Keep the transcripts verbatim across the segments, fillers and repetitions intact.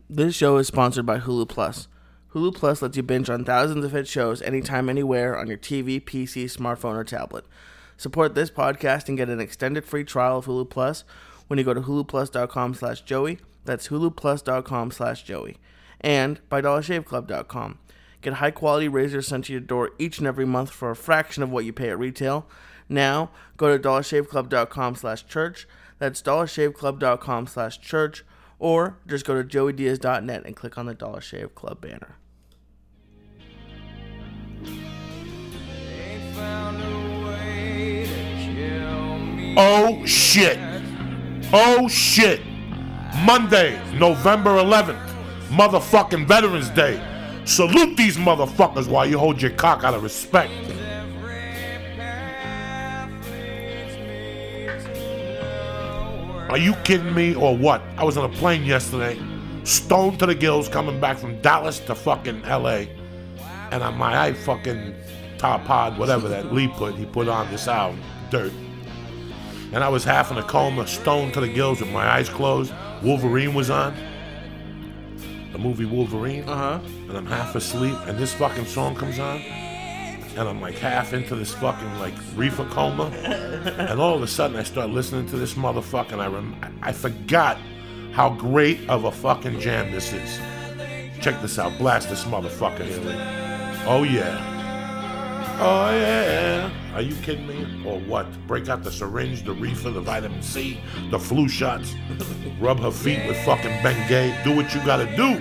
This show is sponsored by Hulu Plus. Hulu Plus lets you binge on thousands of hit shows anytime, anywhere on your T V, P C, smartphone, or tablet. Support this podcast and get an extended free trial of Hulu Plus when you go to huluplus.com slash Joey. That's huluplus.com slash Joey. And by dollar shave club dot com. Get high-quality razors sent to your door each and every month for a fraction of what you pay at retail. Now, go to dollar shave club dot com slash church. That's dollar shave club dot com slash church. Or just go to joey diaz dot net and click on the Dollar Shave Club banner. Oh, shit. Oh, shit. Monday, November eleventh. Motherfucking Veterans Day. Salute these motherfuckers while you hold your cock out of respect. Are you kidding me or what? I was on a plane yesterday, stoned to the gills, coming back from Dallas to fucking L A. And on my eye fucking top pod, whatever that Lee put, he put on this album, Dirt. And I was half in a coma, stoned to the gills with my eyes closed. Wolverine was on. The movie Wolverine. Uh-huh. And I'm half asleep, and this fucking song comes on. And I'm like half into this fucking like reefer coma. And all of a sudden I start listening to this motherfucker, and I, rem- I forgot how great of a fucking jam this is. Check this out. Blast this motherfucker here, Lee. Oh yeah. Oh yeah. Are you kidding me? Or what? Break out the syringe, the reefer, the vitamin C, the flu shots. Rub her feet with fucking Bengay. Do what you gotta do.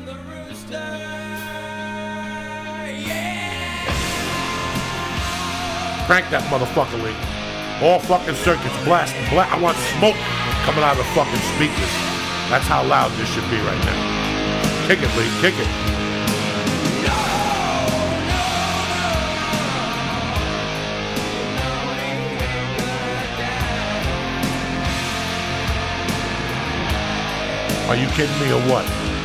Crank that motherfucker, Lee. All fucking circuits blast. Bla- I want smoke coming out of the fucking speakers. That's how loud this should be right now. Kick it, Lee. Kick it. Are you kidding me or what?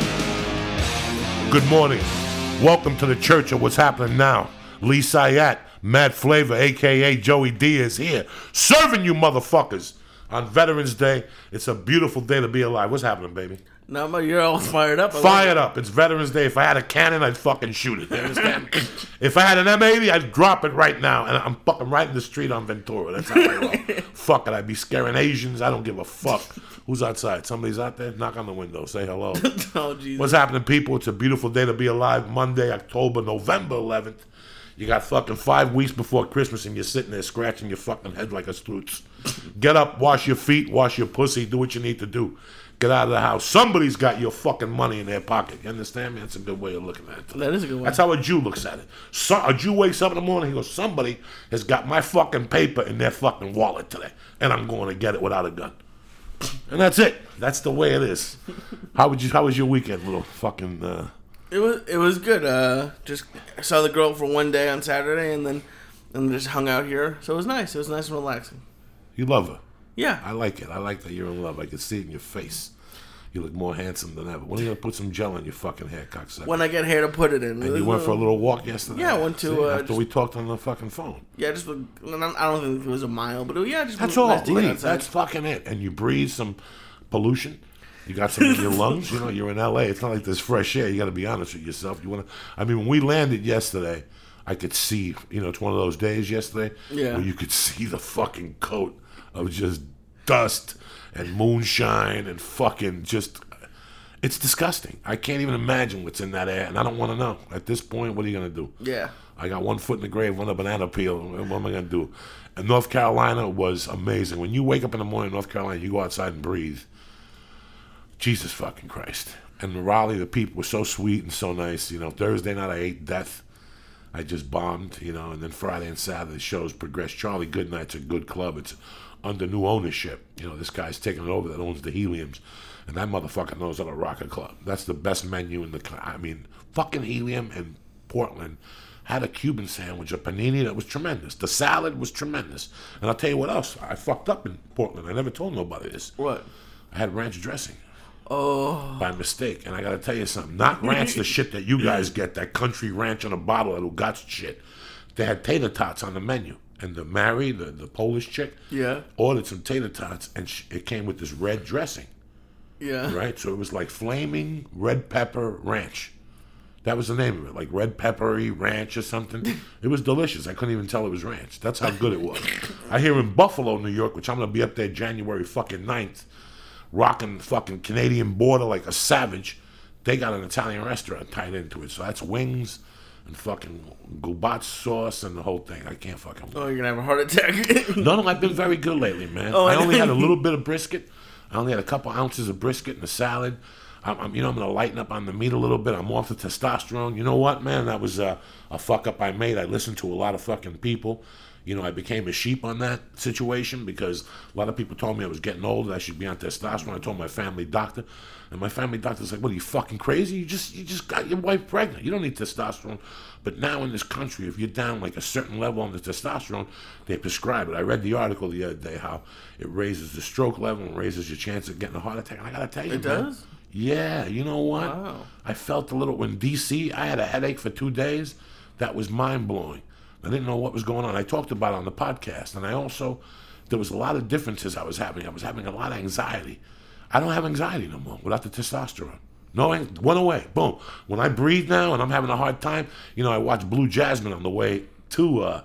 Good morning. Welcome to the church of what's happening now. Lee Syatt, Mad Flavor, a k a. Joey Diaz here, serving you motherfuckers on Veterans Day. It's a beautiful day to be alive. What's happening, baby? No, but you're all fired up. I Fired up. It's Veterans Day. If I had a cannon, I'd fucking shoot it. You understand? If I had an M eighty, I'd drop it right now. And I'm fucking right in the street on Ventura. That's how I roll. Fuck it. I'd be scaring Asians. I don't give a fuck. Who's outside? Somebody's out there? Knock on the window. Say hello. Oh, Jesus. What's happening, people? It's a beautiful day to be alive. Monday, October, November eleventh. You got fucking five weeks before Christmas and you're sitting there scratching your fucking head like a stoots. Get up, wash your feet, wash your pussy, do what you need to do. Get out of the house. Somebody's got your fucking money in their pocket. You understand me? That's a good way of looking at it. That is a good way. That's how a Jew looks at it. So, a Jew wakes up in the morning, he goes, somebody has got my fucking paper in their fucking wallet today, and I'm going to get it without a gun. And that's it. That's the way it is. How would you? How was your weekend, little fucking... Uh, It was it was good. Uh, just saw the girl for one day on Saturday, and then and just hung out here. So it was nice. It was nice and relaxing. you love her. Yeah. I like it. I like that you're in love. I can see it in your face. You look more handsome than ever. When are you going to put some gel in your fucking hair, cocksucker? When I get hair to put it in. And you went for a little walk yesterday? Yeah, I went to... See, Uh, after just, we talked on the fucking phone. Yeah, just... I don't think it was a mile, but it, yeah, just... That's nice all. to get Lee, outside. that's fucking it. And you breathe some pollution. You got some in your lungs. You know, you're in L A. It's not like there's fresh air. You got to be honest with yourself. You want to... I mean, when we landed yesterday, I could see... You know, it's one of those days yesterday yeah. where you could see the fucking coat of just dust and moonshine and fucking just... It's disgusting. I can't even imagine what's in that air, and I don't want to know. At this point, what are you going to do? Yeah. I got one foot in the grave, one a banana peel. What am I going to do? And North Carolina was amazing. When you wake up in the morning in North Carolina, you go outside and breathe. Jesus fucking Christ. And in Raleigh, the people were so sweet and so nice. You know, Thursday night I ate death. I just bombed, you know, and then Friday and Saturday the shows progressed. Charlie Goodnight's a good club. It's under new ownership. You know, this guy's taking it over that owns the Heliums. And that motherfucker knows how to rock a club. That's the best menu in the club. I mean, fucking Helium in Portland had a Cuban sandwich, a panini that was tremendous. The salad was tremendous. And I'll tell you what else. I fucked up in Portland. I never told nobody this. What? I had ranch dressing. Oh. By mistake. And I got to tell you something. Not ranch the shit that you guys get, that country ranch on a bottle, that Ugat's shit. They had tater tots on the menu. And the Mary, the, the Polish chick, yeah, ordered some tater tots, and she, it came with this red dressing. Yeah. Right? So it was like Flaming Red Pepper Ranch. That was the name of it, like Red Peppery Ranch or something. It was delicious. I couldn't even tell it was ranch. That's how good it was. I hear in Buffalo, New York, which I'm going to be up there January fucking ninth, rocking the fucking Canadian border like a savage, they got an Italian restaurant tied into it. So that's wings and fucking goubat sauce and the whole thing. I can't fucking wait. Oh, you're going to have a heart attack. No, no, I've been very good lately, man. Oh, I only had a little bit of brisket. I only had a couple ounces of brisket and a salad. I'm, I'm, you know, I'm going to lighten up on the meat a little bit. I'm off the testosterone. You know what, man? That was uh, a fuck up I made. I listened to a lot of fucking people. You know, I became a sheep on that situation because a lot of people told me I was getting old. I should be on testosterone. I told my family doctor, and my family doctor's like, "What are you fucking crazy? You just you just got your wife pregnant. You don't need testosterone." But now in this country, if you're down like a certain level on the testosterone, they prescribe it. I read the article the other day how it raises the stroke level and raises your chance of getting a heart attack. And I gotta tell you, It man, does? Yeah, you know what? Wow. I felt a little in D C. I had a headache for two days. That was mind blowing. I didn't know what was going on. I talked about it on the podcast, and I also, there was a lot of differences I was having. I was having a lot of anxiety. I don't have anxiety no more without the testosterone. No, it went away. Boom. When I breathe now and I'm having a hard time, you know, I watched Blue Jasmine on the way to, uh,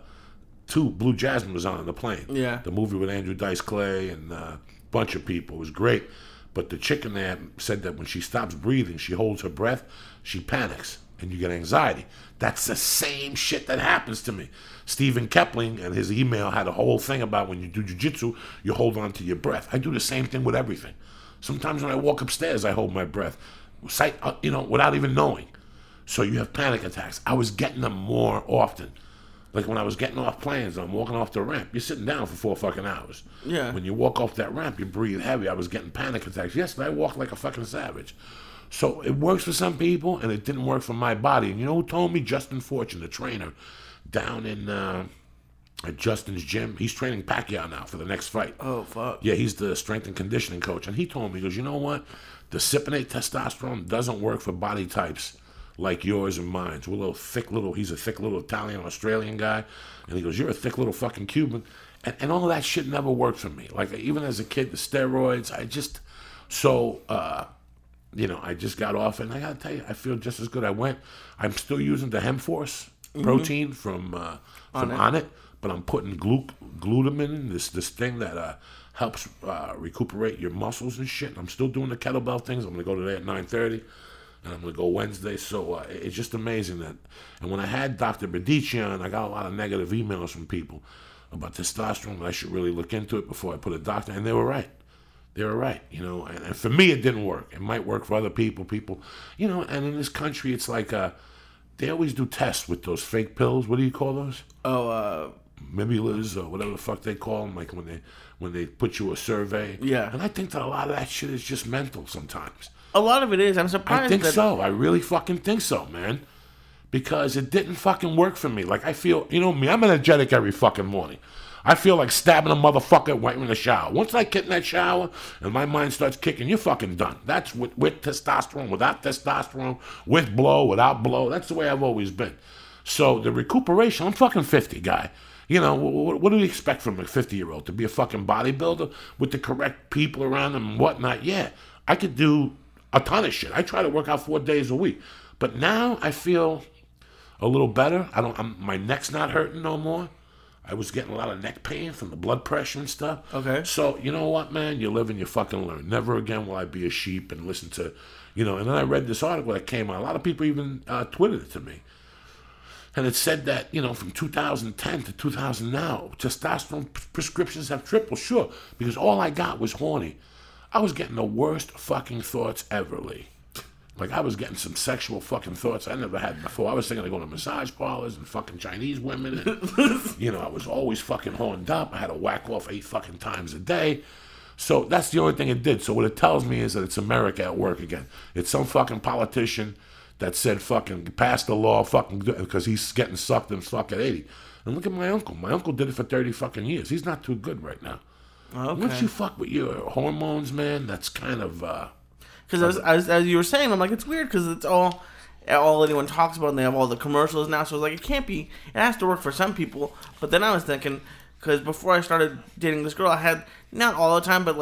to Blue Jasmine was on the plane. Yeah. The movie with Andrew Dice Clay and a bunch of people. It was great. But the chick in there said that when she stops breathing, she holds her breath, she panics, and you get anxiety. That's the same shit that happens to me. Stephen Kepling and his email had a whole thing about when you do jiu-jitsu, you hold on to your breath. I do the same thing with everything. Sometimes when I walk upstairs, I hold my breath, sight, you know, without even knowing. So you have panic attacks. I was getting them more often. Like when I was getting off planes, I'm walking off the ramp. You're sitting down for four fucking hours. Yeah. When you walk off that ramp, you breathe heavy. I was getting panic attacks. Yesterday, I walked like a fucking savage. So it works for some people, and it didn't work for my body. And you know who told me? Justin Fortune, the trainer, down in uh, at Justin's gym. He's training Pacquiao now for the next fight. Oh, fuck. Yeah, he's the strength and conditioning coach. And he told me, he goes, you know what? The Cypionate testosterone doesn't work for body types like yours and mine. We're a little thick little, he's a thick little Italian, Australian guy. And he goes, you're a thick little fucking Cuban. And, and all that shit never worked for me. Like, even as a kid, the steroids, I just, so, uh, you know, I just got off, and I gotta tell you, I feel just as good. I went, I'm still using the Hemforce mm-hmm. protein from uh, from On It. Onnit, but I'm putting glu- glutamine, this this thing that uh, helps uh, recuperate your muscles and shit. I'm still doing the kettlebell things. I'm gonna go today at nine thirty, and I'm gonna go Wednesday. So uh, it's just amazing that. And when I had Doctor Bedici on, I got a lot of negative emails from people about testosterone. I should really look into it before I put a doctor, and they were right. They were right, you know, and, and for me, it didn't work. It might work for other people, people, you know, and in this country, it's like, uh, they always do tests with those fake pills. What do you call those? Oh, uh... Mimulas or whatever the fuck they call them, like when they when they put you a survey. Yeah. And I think that a lot of that shit is just mental sometimes. A lot of it is. I'm surprised I think that... so. I really fucking think so, man. Because it didn't fucking work for me. Like, I feel, you know me, I'm energetic every fucking morning. I feel like stabbing a motherfucker right in the shower. Once I get in that shower and my mind starts kicking, you're fucking done. That's with, with testosterone, without testosterone, with blow, without blow. That's the way I've always been. So the recuperation, I'm fucking fifty, guy. You know, what, what do we expect from a fifty-year-old? To be a fucking bodybuilder with the correct people around him and whatnot? Yeah, I could do a ton of shit. I try to work out four days a week. But now I feel a little better. I don't. I'm, my neck's not hurting no more. I was getting a lot of neck pain from the blood pressure and stuff. Okay. So, you know what, man? You live and you fucking learn. Never again will I be a sheep and listen to, you know. And then I read this article that came out. A lot of people even uh, tweeted it to me. And it said that, you know, from two thousand ten to two thousand now, testosterone prescriptions have tripled. Sure, because all I got was horny. I was getting the worst fucking thoughts ever, Lee. Like, I was getting some sexual fucking thoughts I never had before. I was thinking of going to massage parlors and fucking Chinese women. And, you know, I was always fucking horned up. I had to whack off eight fucking times a day. So that's the only thing it did. So what it tells me is that it's America at work again. It's some fucking politician that said fucking pass the law fucking because he's getting sucked and fuck at eighty. And look at my uncle. My uncle did it for thirty fucking years. He's not too good right now. Okay. Once you fuck with your hormones, man, that's kind of... uh Because as, as, as you were saying, I'm like, it's weird because it's all all anyone talks about, and they have all the commercials now. So it's like, it can't be. It has to work for some people. But then I was thinking, because before I started dating this girl, I had not all the time, but like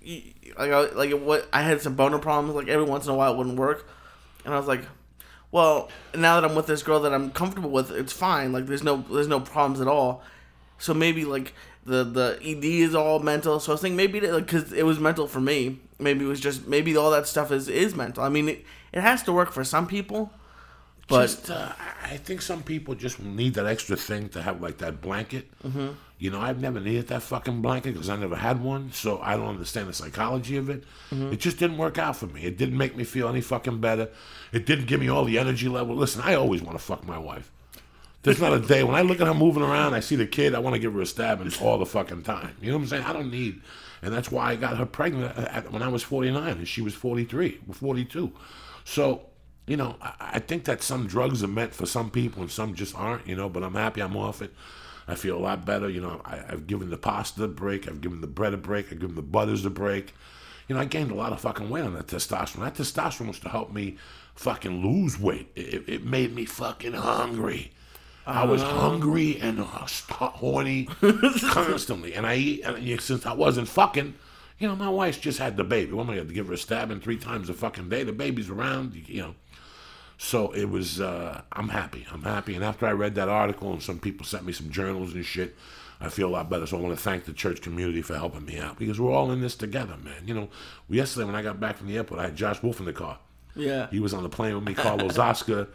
like I, like what I had some boner problems. Like every once in a while it wouldn't work, and I was like, well, now that I'm with this girl that I'm comfortable with, it's fine. Like there's no there's no problems at all. So maybe like the the E D is all mental. So I was thinking maybe because like, it was mental for me. Maybe it was just maybe all that stuff is is mental. I mean, it, it has to work for some people. But just, uh, I think some people just need that extra thing to have like that blanket. Mm-hmm. You know, I've never needed that fucking blanket because I never had one, so I don't understand the psychology of it. Mm-hmm. It just didn't work out for me. It didn't make me feel any fucking better. It didn't give me all the energy level. Listen, I always want to fuck my wife. There's not a day when I look at her moving around, I see the kid, I want to give her a stab and all the fucking time. You know what I'm saying? I don't need, and that's why I got her pregnant at, when I was forty-nine and she was forty-three, forty-two. So. You know, I think that some drugs are meant for some people and some just aren't, you know, but I'm happy I'm off it. I feel a lot better. You know, I, I've given the pasta a break. I've given the bread a break. I've given the butters a break. You know, I gained a lot of fucking weight on that testosterone. That testosterone was to help me fucking lose weight. It, it made me fucking hungry. I was hungry and uh, horny constantly. And I eat, and since I wasn't fucking, you know, my wife's just had the baby. What am I going to give her a stabbing three times a fucking day? The baby's around, you know. So it was, uh, I'm happy. I'm happy. And after I read that article and some people sent me some journals and shit, I feel a lot better. So I want to thank the church community for helping me out because we're all in this together, man. You know, yesterday when I got back from the airport, I had Josh Wolf in the car. Yeah. He was on the plane with me, Carlos Oscar,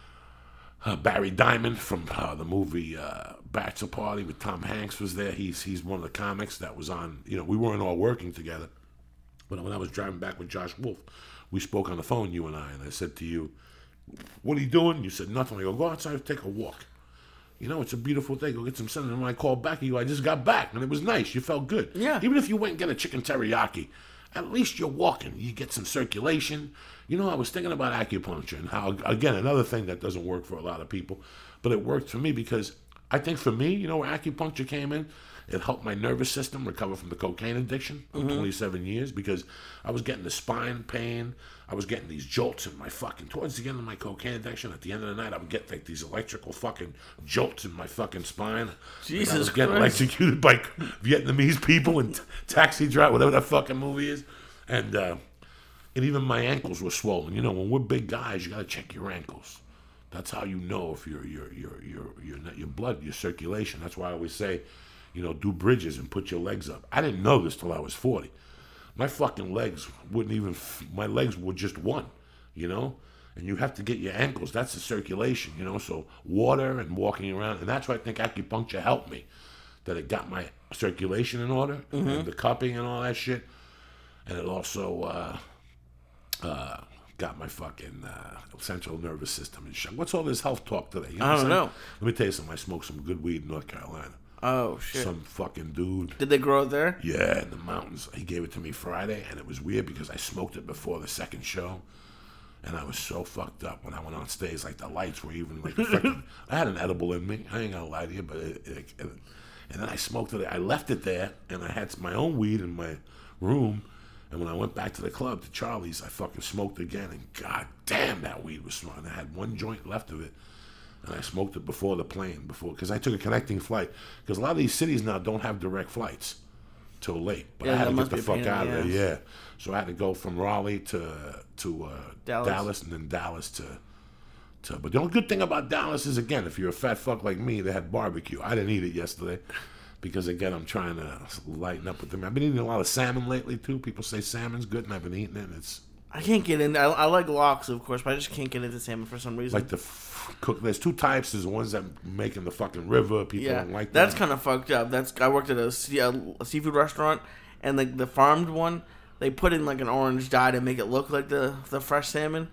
uh, Barry Diamond from uh, the movie uh, Bachelor Party with Tom Hanks was there. He's he's one of the comics that was on, you know, we weren't all working together. But when I was driving back with Josh Wolf, we spoke on the phone, you and I, and I said to you, what are you doing? You said nothing. I go, go outside and take a walk. You know, it's a beautiful day. Go get some sun. And when I called back, you go, I just got back. And it was nice. You felt good. Yeah. Even if you went and get a chicken teriyaki, at least you're walking. You get some circulation. You know, I was thinking about acupuncture and how, again, another thing that doesn't work for a lot of people, but it worked for me because I think for me, you know, where acupuncture came in, it helped my nervous system recover from the cocaine addiction of mm-hmm. twenty-seven years because I was getting the spine pain. I was getting these jolts in my fucking, towards the end of my cocaine addiction, at the end of the night, I would get like these electrical fucking jolts in my fucking spine. Jesus like I was getting Christ. electrocuted by Vietnamese people in Taxi Drive, whatever that fucking movie is. And, uh, and even my ankles were swollen. You know, when we're big guys, you got to check your ankles. That's how you know if your your your your your your blood, your circulation. That's why I always say, you know, do bridges and put your legs up. I didn't know this till I was forty. My fucking legs wouldn't even, my legs were just one, you know? And you have to get your ankles. That's the circulation, you know? So water and walking around. And that's why I think acupuncture helped me. That it got my circulation in order, mm-hmm. and the cupping and all that shit. And it also uh, uh, got my fucking uh, central nervous system in check. What's all this health talk today? You know I don't know. Let me tell you something. I smoked some good weed in North Carolina. Oh, shit. Some fucking dude. Did they grow it there? Yeah, in the mountains. He gave it to me Friday, and it was weird because I smoked it before the second show, and I was so fucked up when I went on stage. Like, the lights were even, like, fucking, I had an edible in me. I ain't gonna lie to you, but it, it, it, and then I smoked it. I left it there, and I had my own weed in my room, and when I went back to the club, to Charlie's, I fucking smoked again, and god damn, that weed was strong. I had one joint left of it. And I smoked it before the plane, before because I took a connecting flight. Because a lot of these cities now don't have direct flights till late. But yeah, I had to get the be fuck out of there. ass. Yeah, so I had to go from Raleigh to to uh, Dallas. Dallas, and then Dallas to to. But the only good thing about Dallas is, again, if you're a fat fuck like me, they had barbecue. I didn't eat it yesterday because, again, I'm trying to lighten up with them. I've been eating a lot of salmon lately too. People say salmon's good, and I've been eating it. And it's I can't get in. I, I like lox, of course, but I just can't get into salmon for some reason. like the f- cook. There's two types. There's the ones that make in the fucking river. People yeah, don't like that. that's kind of fucked up. That's I worked at a, sea, a, a seafood restaurant, and like the farmed one, they put in like an orange dye to make it look like the the fresh salmon.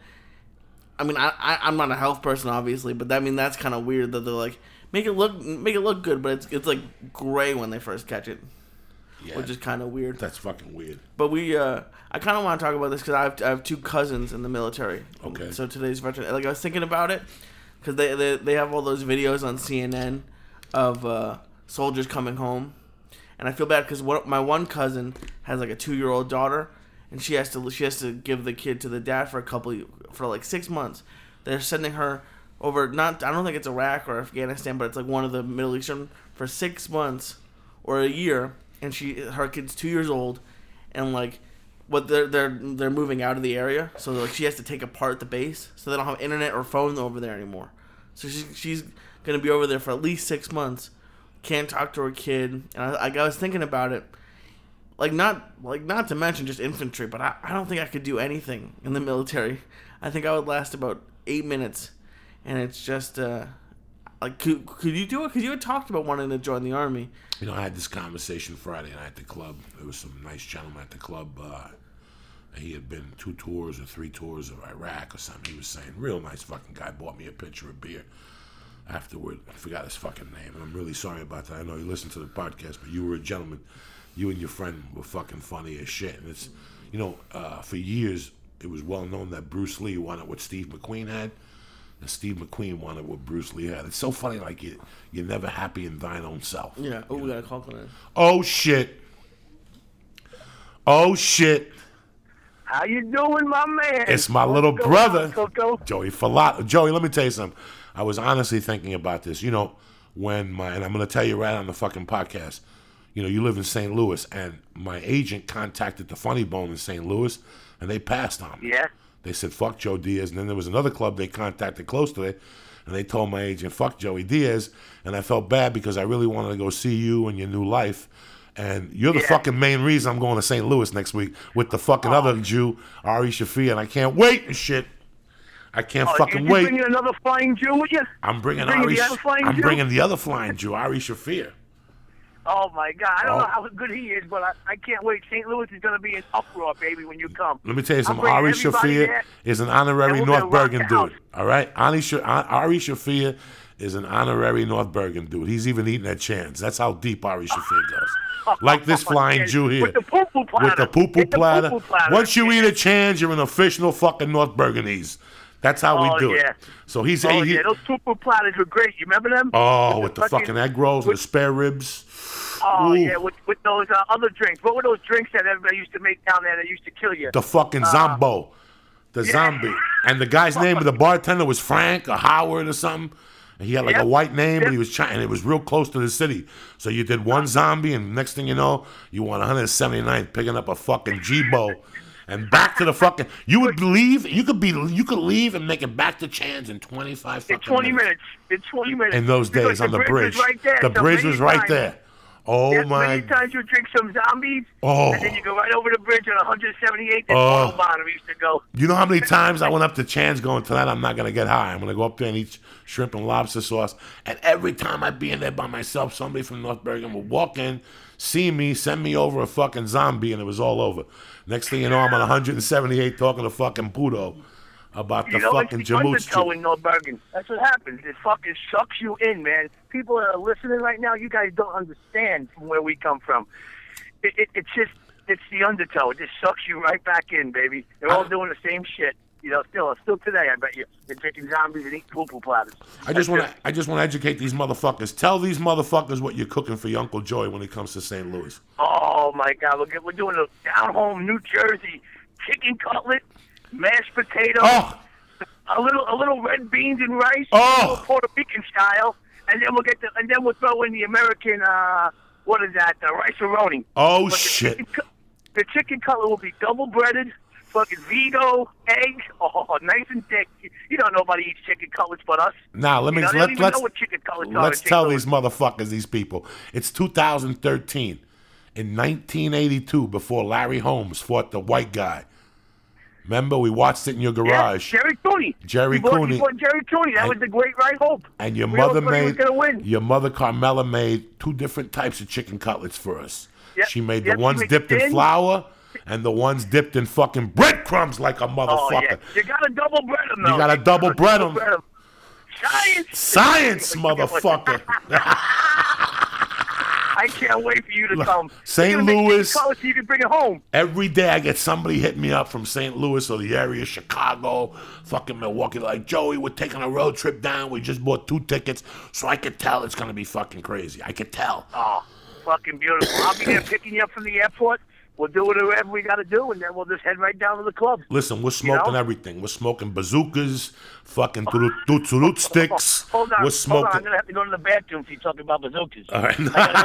I mean, I, I I'm not a health person, obviously, but I mean that's kind of weird that they're like make it look make it look good, but it's it's like gray when they first catch it. Yeah, which is kind of weird. That's fucking weird. But we, uh, I kind of want to talk about this because I have, I have two cousins in the military. Okay. So today's veteran, like I was thinking about it because they, they they have all those videos on C N N of uh, soldiers coming home, and I feel bad because my one cousin has like a two year old daughter, and she has to she has to give the kid to the dad for a couple for like six months. They're sending her over not I don't think it's Iraq or Afghanistan, but it's like one of the Middle Eastern for six months or a year. And she, her kid's two years old, and like, what they're they're they're moving out of the area, so like she has to take apart the base, so they don't have internet or phone over there anymore. So she's she's gonna be over there for at least six months. Can't talk to her kid, and I, I was thinking about it, like not like not to mention just infantry, but I, I don't think I could do anything in the military. I think I would last about eight minutes, and it's just uh, like could could you do it? Because you had talked about wanting to join the army. You know, I had this conversation Friday night at the club. There was some nice gentleman at the club. Uh, he had been two tours or three tours of Iraq or something. He was saying, real nice fucking guy. Bought me a pitcher of beer. Afterward, I forgot his fucking name, and I'm really sorry about that. I know you listened to the podcast, but you were a gentleman. You and your friend were fucking funny as shit. And it's, you know, uh, for years, it was well known that Bruce Lee wanted what Steve McQueen had, and Steve McQueen wanted what Bruce Lee had. It's so funny, like, you, you're never happy in thine own self. Yeah. Oh, we got a call coming in. Oh, shit. Oh, shit. How you doing, my man? It's my What's little going brother, on, Coco? Joey Falato. Joey, let me tell you something. I was honestly thinking about this. You know, when my, and I'm going to tell you right on the fucking podcast, you know, you live in Saint Louis, and my agent contacted the Funny Bone in Saint Louis, and they passed on me. Yeah. They said, fuck Joe Diaz. And then there was another club they contacted close to it, and they told my agent, fuck Joey Diaz. And I felt bad because I really wanted to go see you and your new life. And you're the Yeah. fucking main reason I'm going to Saint Louis next week with the fucking oh. other Jew, Ari Shafir, and I can't wait and shit. I can't Oh, fucking you wait. bringing another flying Jew with you? I'm bringing, bringing Ari. the other flying I'm Jew? bringing the other flying Jew, Ari Shafir. Oh, my God. I don't Oh. know how good he is, but I, I can't wait. Saint Louis is going to be an uproar, baby, when you come. Let me tell you I'm something. bringing Ari everybody Shafir there, is an honorary and we're North gonna rock Bergen the house. dude. All right? Ari, Sh- Ari Shafir is an honorary North Bergen dude. He's even eating at Chan's. That's how deep Ari Shafir goes. Like this flying Jew here. With the poo-poo platter. With the poo-poo Get the platter. poo-poo platter. Once you eat at Chan's, you're an official fucking North Bergenese. That's how Oh, we do yeah. it. So he's Oh, he, yeah, those poo-poo platters were great. You remember them? Oh, with the fucking egg rolls and the spare ribs. Oh, Ooh. yeah, with, with those uh, other drinks. What were those drinks that everybody used to make down there that used to kill you? The fucking Zombo. The yeah. zombie. And the guy's name of the bartender was Frank or Howard or something. And he had like Yep. a white name, Yep. but he was trying, and it was real close to the city. So you did one zombie, and next thing you know, you won one seventy-ninth picking up a fucking G-Bo. And back to the fucking, you would leave, you could be, you could leave and make it back to Chan's in twenty-five fucking In twenty minutes. minutes. In twenty minutes. In those Because days on the bridge. was right there. The So bridge many was right times- there. Oh Yes, my. many times you drink some zombies, Oh. and then you go right over the bridge on one seventy-eight. That's Oh. oh. Bottom used to go. You know how many times I went up to Chan's going, tonight I'm not going to get high. I'm going to go up there and eat shrimp and lobster sauce. And every time I'd be in there by myself, somebody from North Bergen would walk in, see me, send me over a fucking zombie, and it was all over. Next thing you know, I'm on one seventy-eight talking to fucking Pudo about the You know, fucking it's the Jamooch undertow chick. in North Bergen. That's what happens. It fucking sucks you in, man. People that are listening right now, you guys don't understand from where we come from. It, it, it's just, it's the undertow. It just sucks you right back in, baby. They're all doing the same shit. You know, still, still today, I bet you. They're drinking zombies and eating poo-poo platters. I just want to I just want to educate these motherfuckers. Tell these motherfuckers what you're cooking for your Uncle Joey when he comes to Saint Louis. Oh, my God. We're, get- we're doing a down-home New Jersey chicken cutlet, mashed potatoes, Oh, a little a little red beans and rice, Oh. a little Puerto Rican style, and then we'll get the, and then we'll throw in the American, uh, what is that, the rice-a-roni. oh But the shit. chicken cu- The chicken cutlet will be double-breaded, fucking Vigo, egg, oh, nice and thick. You don't know nobody eats chicken cutlets but us. Now let me You know, they let, don't even let's know what chicken cutlets are. let's in tell Saint these motherfuckers, these people. It's two thousand thirteen. In nineteen eighty-two, before Larry Holmes fought the white guy. Remember, we watched it in your Louis. garage. Yeah, Jerry Cooney. Jerry He fought- Cooney. He fought Jerry Cooney. That And- was the great right hope. And your We all mother thought he was made gonna win. your mother Carmela made two different types of chicken cutlets for us. Yep, She made yep, the she ones made dipped in thin. flour and the ones dipped in fucking breadcrumbs like a Oh, motherfucker. yeah. You gotta double bread them, though. You gotta double bread 'em. bread 'em. Science! Science, motherfucker. I can't wait for you to come. Saint You're gonna make Louis- chicken cutlet so you can bring it home. Every day I get somebody hitting me up from Saint Louis or the area, Chicago, fucking Milwaukee, like, Joey, we're taking a road trip down. We just bought two tickets. So I could tell it's going to be fucking crazy. I could tell. Oh, fucking beautiful. I'll be there picking you up from the airport, we'll do whatever we got to do, and then we'll just head right down to the club. Listen, we're smoking you know? everything. We're smoking bazookas, fucking turut sticks. Hold on, we're smoking. hold on. I'm going to have to go to the bathroom if you're talking about bazookas. All right.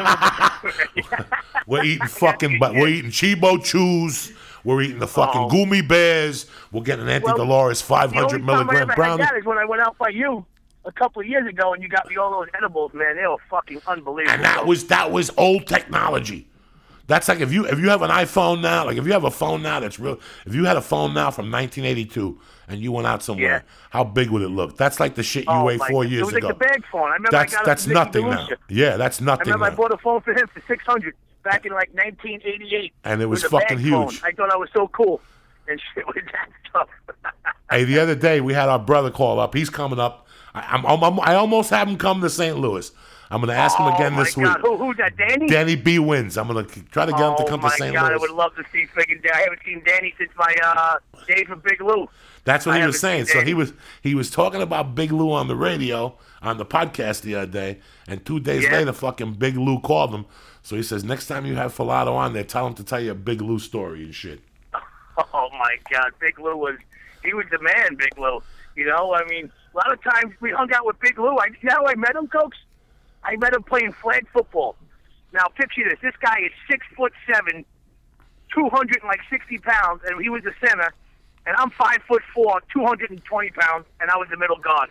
We're eating fucking, but we're eating Chibo Chews. We're eating the fucking Oh. Gummy Bears. We're getting an Well, Anti-Dolores five hundred the only time I milligram ever brownie. had that is when I went out by you a couple of years ago, and you got me all those edibles, man. They were fucking unbelievable. And that was that was old technology. That's like if you if you have an iPhone now, like if you have a phone now that's real. If you had a phone now from nineteen eighty-two and you went out somewhere, Yeah. how big would it look? That's like the shit you Oh, ate my four God. years It was ago. like the bag phone. I remember That's I got that's it from Mickey nothing now. DeLucia. Yeah, that's I nothing remember I now. bought a phone for him for six hundred back in like nineteen eighty-eight. And it was a fucking bag phone. huge. I thought I was so cool and shit with that stuff. Hey, the other day we had our brother call up. He's coming up. I, I'm, I'm, I almost have him come to Saint Louis. I'm going to ask him oh again my this God. week. Who, who's that, Danny? Danny B wins. I'm going to try to get him to oh come my to Saint God, Louis. I would love to see freaking Danny. I haven't seen Danny since my uh, days with Big Lou. That's what I he was haven't saying. seen So Danny. he was he was talking about Big Lou on the radio on the podcast the other day, and two days Yeah. later, fucking Big Lou called him. So he says next time you have Filato on there, tell him to tell you a Big Lou story and shit. Oh my God, Big Lou was he was the man, Big Lou. You know, I mean, a lot of times we hung out with Big Lou. I you know how I met him, Cokes? I met him playing flag football. Now picture this: this guy is six foot seven, two hundred and like sixty pounds, and he was the center, and I'm five foot four, two hundred and twenty pounds, and I was the middle guard.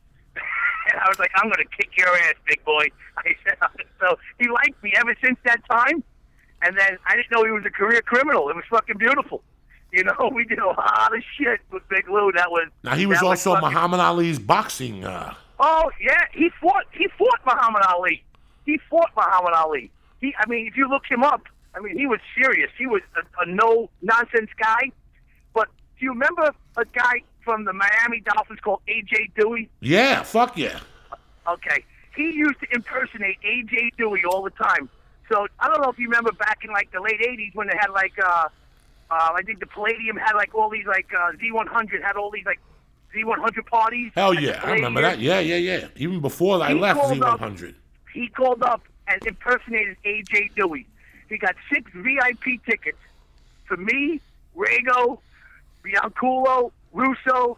And I was like, I'm gonna kick your ass, big boy. I said, so he liked me ever since that time. And then I didn't know he was a career criminal. It was fucking beautiful. You know, we did a lot of shit with Big Lou. That was Now he was that also fucking- Muhammad Ali's boxing. Uh, Oh yeah, he fought. He fought Muhammad Ali. He fought Muhammad Ali. He, I mean, if you look him up, I mean, he was serious. He was a, a no nonsense guy. But do you remember a guy from the Miami Dolphins called A J Dewey? yeah, fuck yeah. Okay, he used to impersonate A J Dewey all the time. So I don't know if you remember back in like the late eighties when they had like, uh, uh, I think the Palladium had like all these like uh, Z one hundred had all these like Z one hundred parties. Hell at the yeah, I remember that. Palladium. Yeah, yeah, yeah. Even before I He left called Z one up- hundred. He called up and impersonated A J Dewey. He got six V I P tickets for me, Rago, Bianculo, Russo,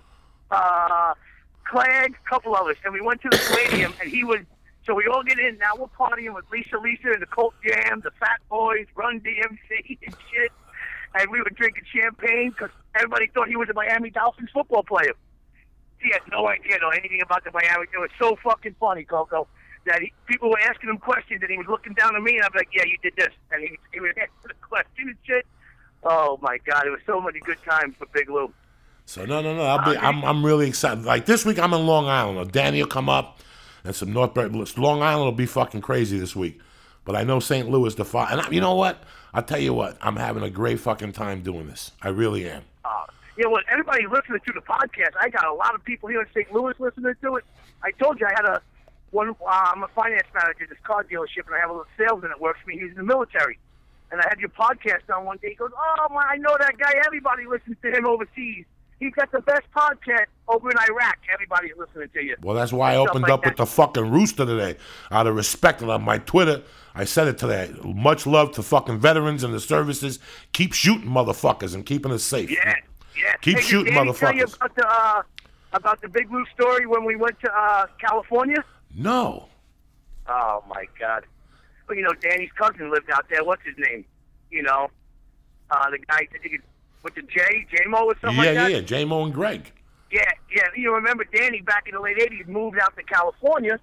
uh, Clegg, a couple others. And we went to the Palladium, and he was, so we all get in. Now we're partying with Lisa Lisa and the Colt Jam, the Fat Boys, Run D M C and shit. And we were drinking champagne because everybody thought he was a Miami Dolphins football player. He had no idea know anything about the Miami. It was so fucking funny, Coco, that he, people were asking him questions, and he was looking down at me, and I'd be like, yeah, you did this. And he, he would answer the question and shit. Oh, my God. It was so many good times for Big Lou. So no, no, no. I'll be. I'm. I'm really excited. Like this week, I'm in Long Island. Danny will come up, and some North. Long Island will be fucking crazy this week. But I know Saint Louis the far. And I, you know what? I'll tell you what. I'm having a great fucking time doing this. I really am. Uh, yeah, well, everybody listening to the podcast, I got a lot of people here in Saint Louis listening to it. I told you I had a one. Uh, I'm a finance manager at this car dealership, and I have a little salesman that works for me. He's in the military. And I had your podcast on one day. He goes, oh, my, I know that guy. Everybody listens to him overseas. He's got the best podcast over in Iraq. Everybody's listening to you. Well, that's why I Stuff opened like up that. with the fucking rooster today. Out of respect, and on my Twitter, I said it today. Much love to fucking veterans and the services. Keep shooting, motherfuckers, and keeping us safe. Yeah, yeah. Keep hey, did shooting, Danny tell you motherfuckers. about the, uh, about the Big Lou story when we went to uh, California? No. Oh, my God. Well, you know, Danny's cousin lived out there. What's his name? You know, uh, the guy, I think it's with the J, J-Mo or something Yeah, like yeah, that? yeah. J-Mo and Greg. Yeah, yeah. You remember Danny back in the late eighties moved out to California,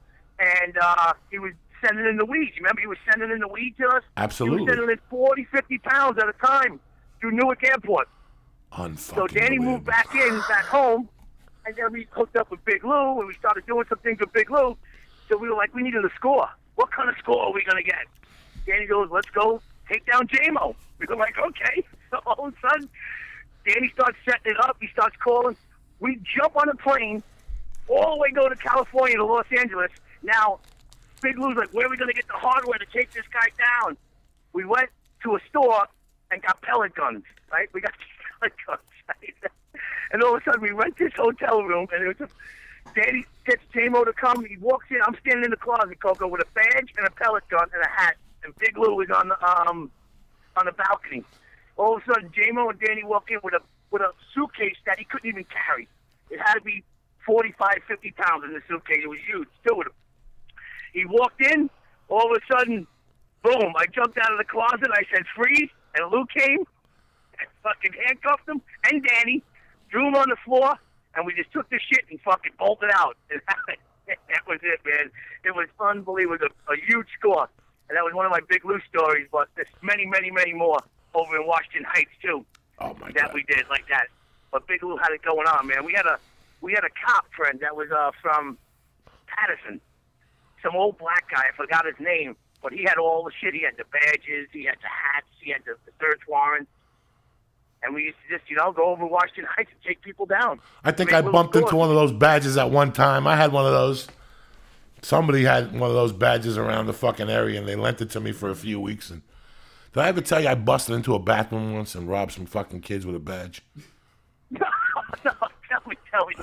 and uh, he was sending in the weed. You remember he was sending in the weed to us? Absolutely. He was sending in forty, fifty pounds at a time through Newark Airport. Unfucking So Danny moved back in, back home, and then we hooked up with Big Lou, and we started doing some things with Big Lou. So we were like, we needed a score. What kind of score are we going to get? Danny goes, let's go take down J-Mo. We were like, okay. So all of a sudden, Danny starts setting it up. He starts calling. We jump on a plane, all the way go to California to Los Angeles. Now, Big Lou's like, where are we going to get the hardware to take this guy down? We went to a store and got pellet guns, right? We got pellet guns, right? And all of a sudden, we rent this hotel room, and it was a, Danny gets J-Mo to come. He walks in. I'm standing in the closet, Coco, with a badge and a pellet gun and a hat. And Big Lou was on the um on the balcony. All of a sudden, J-Mo and Danny walk in with a with a suitcase that he couldn't even carry. It had to be forty-five, fifty pounds in the suitcase. It was huge. Still with him. He walked in. All of a sudden, boom! I jumped out of the closet. I said, "Freeze!" And Lou came, and fucking handcuffed him and Danny, threw him on the floor, and we just took the shit and fucking bolted out. And that was it, man. It was unbelievable. It was a, a huge score. And that was one of my Big Lou stories, but there's many, many, many more over in Washington Heights, too. Oh, my that God. we did like that. But Big Lou had it going on, man. We had a we had a cop friend that was uh, from Patterson. Some old black guy. I forgot his name. But he had all the shit. He had the badges. He had the hats. He had the, the search warrants. And we used to just, you know, go over to Washington Heights and take people down. I think Make I little bumped into stores. one of those badges at one time. I had one of those. Somebody had one of those badges around the fucking area, and they lent it to me for a few weeks. And did I ever tell you I busted into a bathroom once and robbed some fucking kids with a badge? No, no, tell me, tell me.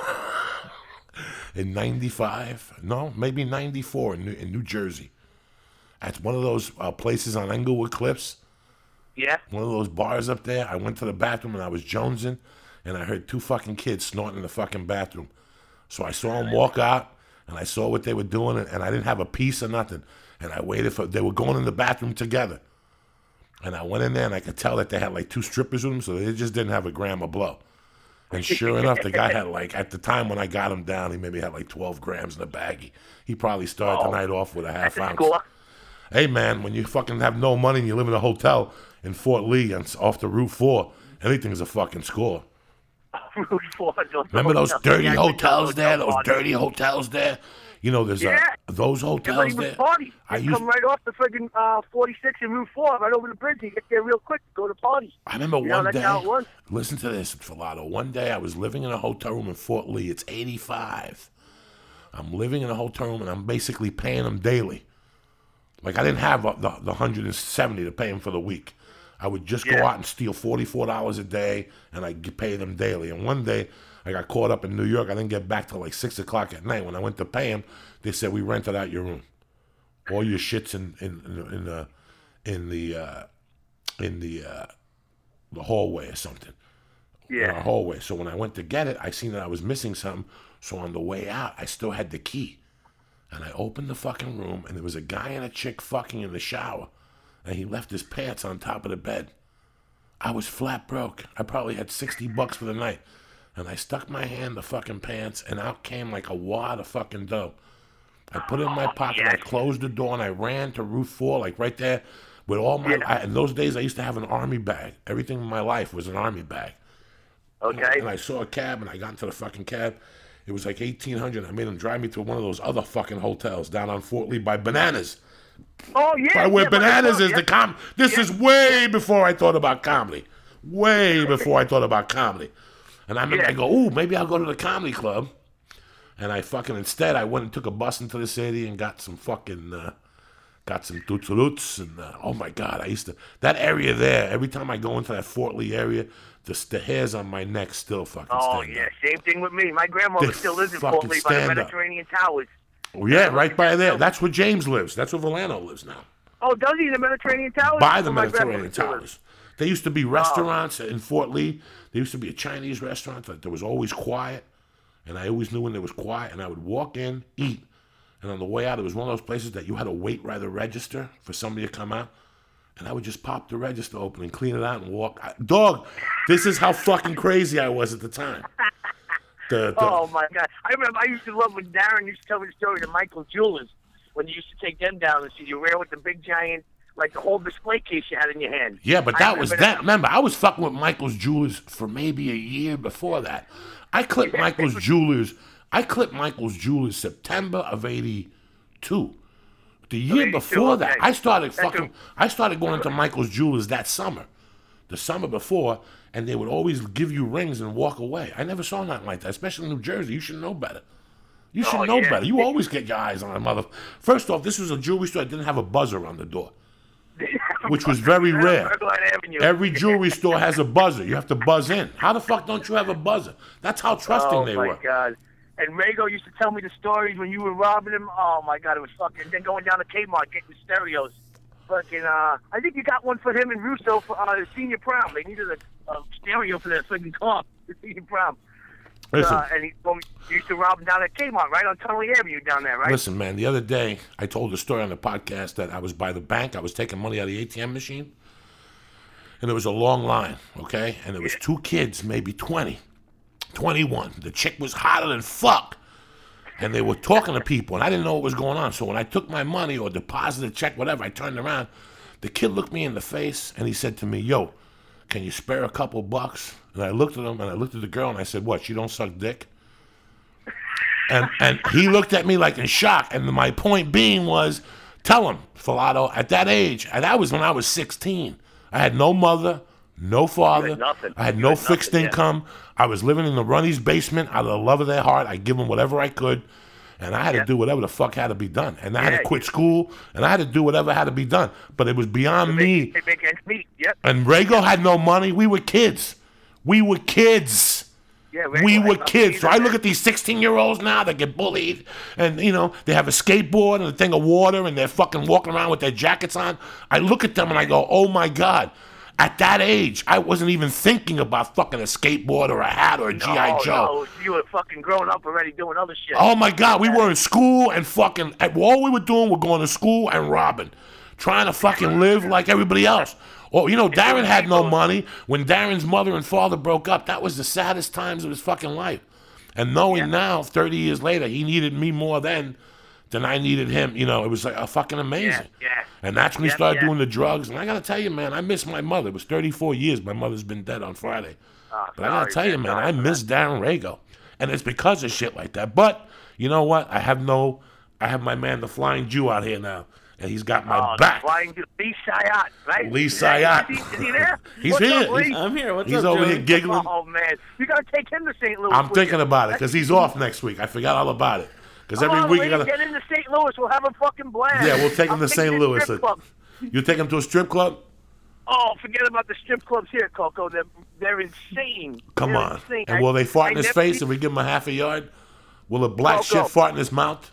In ninety-five, no, maybe ninety-four in New, in New Jersey. At one of those uh, places on Englewood Cliffs. Yeah? One of those bars up there. I went to the bathroom and I was jonesing, and I heard two fucking kids snorting in the fucking bathroom. So I saw them walk out, and I saw what they were doing, and, and I didn't have a piece or nothing. And I waited for, they were going in the bathroom together. And I went in there, and I could tell that they had like two strippers with them, so they just didn't have a gram of blow. And sure enough, the guy had like, at the time when I got him down, he maybe had like twelve grams in a baggie. He probably started the Oh, night off with a half That's a ounce. score. Hey, man, when you fucking have no money and you live in a hotel in Fort Lee and it's off the Route four, anything's a fucking score. Route four. Remember those dirty Yeah, hotels I there? know, Those I know. dirty hotels there? You know, there's uh, Yeah. those Everybody hotels was there. party. I You used, come right off the friggin' uh, forty-six and Route four, right over the bridge. You get there real quick to go to parties. I remember You know, one that's day, how it was. listen to this, Filato. One day I was living in a hotel room in Fort Lee. It's eighty-five. I'm living in a hotel room, and I'm basically paying them daily. Like, I didn't have uh, the, the one hundred seventy to pay them for the week. I would just go Yeah. out and steal forty-four dollars a day, and I'd pay them daily. And one day, I got caught up in New York. I didn't get back till like six o'clock at night. When I went to pay them, they said, we rented out your room. All your shit's in in in, in the in the uh, in the uh, the hallway or something. In our Yeah. hallway. So when I went to get it, I seen that I was missing something. So on the way out, I still had the key. And I opened the fucking room, and there was a guy and a chick fucking in the shower. And he left his pants on top of the bed. I was flat broke. I probably had sixty bucks for the night. And I stuck my hand in the fucking pants, and out came like a wad of fucking dough. I put it in my pocket, I yes. closed the door, and I ran to Route four, like right there, with all my... I, in those days, I used to have an army bag. Everything in my life was an army bag. Okay. And I saw a cab, and I got into the fucking cab. It was like eighteen hundred. I made him drive me to one of those other fucking hotels down on Fort Lee by Bananas. Oh, yeah. By where yeah, by the Bananas club, is yeah. the com. This is way before I thought about comedy. Way before I thought about comedy. And I remember Yeah. I go, ooh, maybe I'll go to the comedy club. And I fucking, instead, I went and took a bus into the city and got some fucking, uh, got some tutsuruts. And, uh, oh my God, I used to, that area there, every time I go into that Fort Lee area, the, the hairs on my neck still fucking Oh, stand yeah. up. Same thing with me. My grandmother They still lives in fucking Fort Lee by the stand up. Mediterranean Towers. Oh, yeah, right by there. That's where James lives. That's where Volano lives now. Oh, does he in the Mediterranean Towers? By the Oh, my Mediterranean grandmother still lives. Towers. There used to be restaurants in Fort Lee. There used to be a Chinese restaurant that there was always quiet. And I always knew when there was quiet. And I would walk in, eat. And on the way out, it was one of those places that you had to wait by the register for somebody to come out. And I would just pop the register open and clean it out and walk. I, dog, this is how fucking crazy I was at the time. The, the, Oh, my God. I remember I used to love when Darren used to tell me the story of Michael Jewelers, when you used to take them down and see you rare with the big giant, like the whole display case you had in your hand. Yeah, but I that was remember that. Remember, I was fucking with Michael's Jewelers for maybe a year before that. I clipped Michael's Jewelers. I clipped Michael's Jewelers September of eighty-two. The year eighty-two, before that, okay. I started That's fucking. a- I started going into Michael's Jewelers that summer, the summer before, and they would always give you rings and walk away. I never saw nothing like that, especially in New Jersey. You should know better. You should Oh, know yeah. better. You always get your eyes on a mother. First off, this was a jewelry store that didn't have a buzzer on the door, which was very rare. Burgline Avenue. Every jewelry store has a buzzer. You have to buzz in. How the fuck don't you have a buzzer? That's how trusting Oh, they my were. God. And Rago used to tell me the stories when you were robbing him. Oh, my God, it was fucking... Then going down to Kmart, getting stereos. fucking, uh, I think you got one for him and Russo for uh, senior prom. They needed a, a stereo for their fucking car for senior prom. Listen. Uh, and he told me you used to rob him down at Kmart, right on Tunnelly Avenue down there, right? Listen, man, the other day I told a story on the podcast that I was by the bank. I was taking money out of the A T M machine. And there was a long line, okay? And there was two kids, maybe twenty, twenty-one. The chick was hotter than fuck. And they were talking to people, and I didn't know what was going on. So when I took my money or deposited a check, whatever, I turned around. The kid looked me in the face, and he said to me, yo, can you spare a couple bucks? And I looked at him, and I looked at the girl, and I said, what, she don't suck dick? And and he looked at me like in shock. And my point being was, tell him, Filato, at that age, and that was when I was sixteen. I had no mother, no father. nothing. I had You no had fixed nothing, yeah. income. I was living in the Runnies' basement out of the love of their heart. I give them whatever I could. And I had Yeah. to do whatever the fuck had to be done. And I had Yeah, to quit you- school, and I had to do whatever had to be done. But it was beyond me. They make ends meet. Yep. And Rego had no money. We were kids. We were kids. Yeah, Rego We had were nothing kids. So either, I look man. at these sixteen-year-olds now that get bullied, and, you know, they have a skateboard and a thing of water, and they're fucking walking around with their jackets on. I look at them and I go, oh, my God. At that age, I wasn't even thinking about fucking a skateboard or a hat or a G I. No, Joe. no, you were fucking grown up already doing other shit. Oh, my God. We were in school and fucking, and all we were doing was going to school and robbing, trying to fucking live like everybody else. Or, you know, Darren had no money. When Darren's mother and father broke up, that was the saddest times of his fucking life. And knowing Yeah. now, thirty years later, he needed me more then than I needed him, you know, it was like a fucking amazing. Yeah, yeah. And that's when he Yep, started yeah. doing the drugs. And I got to tell you, man, I miss my mother. It was thirty-four years. My mother's been dead on Friday. Oh, But I got to sorry, tell you, man, Sorry I for miss that. Darren Rego. And it's because of shit like that. But, you know what? I have no, I have my man, the Flying Jew, out here now. And he's got my Oh, back. Flying to Lee Sayat, right? Lee Is that- Sayat. Is he, is he there? He's What's here. Up, Lee? He's- I'm here. What's He's up, over Joey? here giggling. Oh, man. You got to take him to Saint Louis. I'm with thinking you. about it because he's off next week. I forgot all about it. Because Come every on, week Lee, you got to. get into Saint Louis. We'll have a fucking blast. Yeah, we'll take him I'll to Saint you Louis. strip club. You take him to a strip club? Oh, forget about the strip clubs here, Coco. They're, they're insane. Come They're on. insane. And I- will they fart in I his never face see- if we give him a half a yard? Will a black Coco. shit fart in his mouth?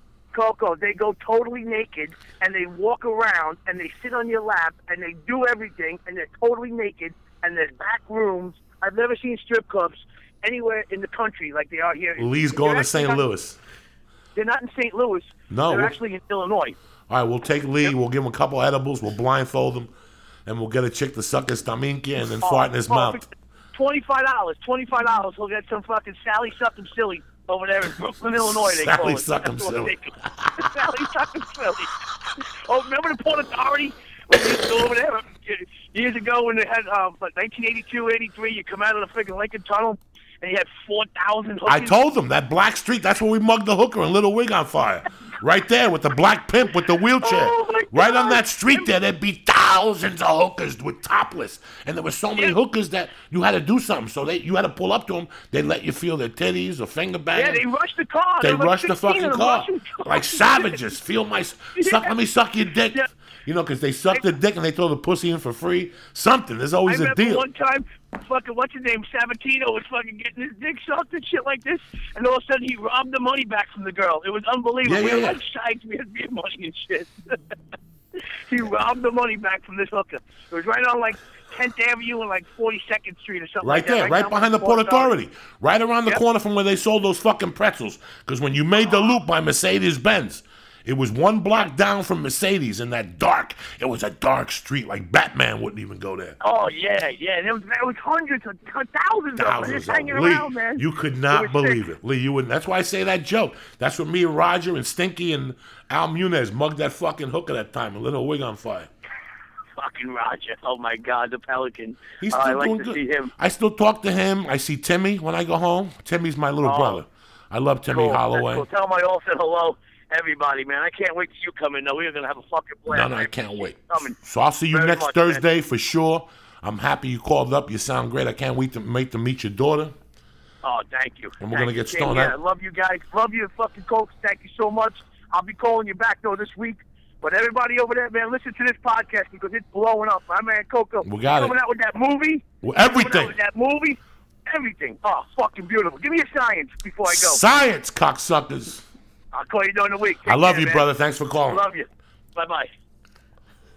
Coco, they go totally naked and they walk around and they sit on your lap and they do everything and they're totally naked and there's back rooms. I've never seen strip clubs anywhere in the country like they are here. Lee's They're going to actually Saint not- Louis. They're not in Saint Louis. No, They're we're- actually in Illinois. All right, we'll take Lee. We'll give him a couple edibles. We'll blindfold him. And we'll get a chick to suck his staminki and then fart in his oh, mouth. Twenty-five dollars. Twenty-five dollars. He'll get some fucking Sally Suckum Silly over there in Brooklyn, Illinois. They Sally call it. Suckum That's what Silly. they do. Sally Suckum Silly. Oh, remember the Port Authority? When we used to go over there years ago when they had um, like nineteen eighty-two, eighty-three. You come out of the freaking Lincoln Tunnel and you had four thousand hookers. I told them that black street, that's where we mugged the hooker in Little Wig on Fire. Right there with the black pimp with the wheelchair. Oh, my right on God. that street there, there'd be thousands of hookers with topless. And there were so many Yeah. hookers that you had to do something. So they you had to pull up to them. They let you feel their titties or finger bang. Yeah, they rushed the car. They There were like rushed the sixteen fucking of them car. rushing cars. Like savages. Feel my, suck, let me suck your dick. Yeah. You know, because they suck the dick and they throw the pussy in for free. Something. There's I always a remember deal. one time, fucking what's his name, Sabatino was fucking getting his dick sucked and shit like this, and all of a sudden he robbed the money back from the girl. It was unbelievable. Yeah, we yeah, were yeah. like psyched. We had beer money and shit. He robbed the money back from this hooker. It was right on like tenth Avenue and like forty-second Street or something Right like that. there, right down behind the by Port Authority. Right around the Yep. corner from where they sold those fucking pretzels. Because when you made the loop by Mercedes-Benz, it was one block down from Mercedes in that dark. It was a dark street. Like Batman wouldn't even go there. Oh, yeah, yeah. There was, there was hundreds of thousands of them Thousands just of hanging Lee, around, man. you could It not was believe sick. it. Lee, you wouldn't. That's why I say that joke. That's what me and Roger and Stinky and Al Munez mugged that fucking hooker that time and lit her wig on fire. Fucking Roger. Oh, my God, the Pelican. He's Oh, still I like doing to good. see him. I still talk to him. I see Timmy when I go home. Timmy's my little Oh. brother. I love Timmy Cool. Holloway. That's cool. Tell him I all said hello, everybody, man. I can't wait till you come in, though. We're going to have a fucking blast. No, no, I can't wait. Coming. So I'll see you Very next much, Thursday for sure. I'm happy you called up. You sound great. I can't wait to make to meet your daughter. Oh, thank you. And we're Thank gonna you. get Same stoned here. out. I love you guys. Love you, fucking Coach. Thank you so much. I'll be calling you back, though, this week. But everybody over there, man, listen to this podcast because it's blowing up. My man Coco. We got it. Coming out with that movie. Well, Coming out everything. with that movie. Everything. Oh, fucking beautiful. Give me a science before I go. Science, cocksuckers. I'll call you during the week. Take I love care, you, man. brother. Thanks for calling. Love you. Bye-bye.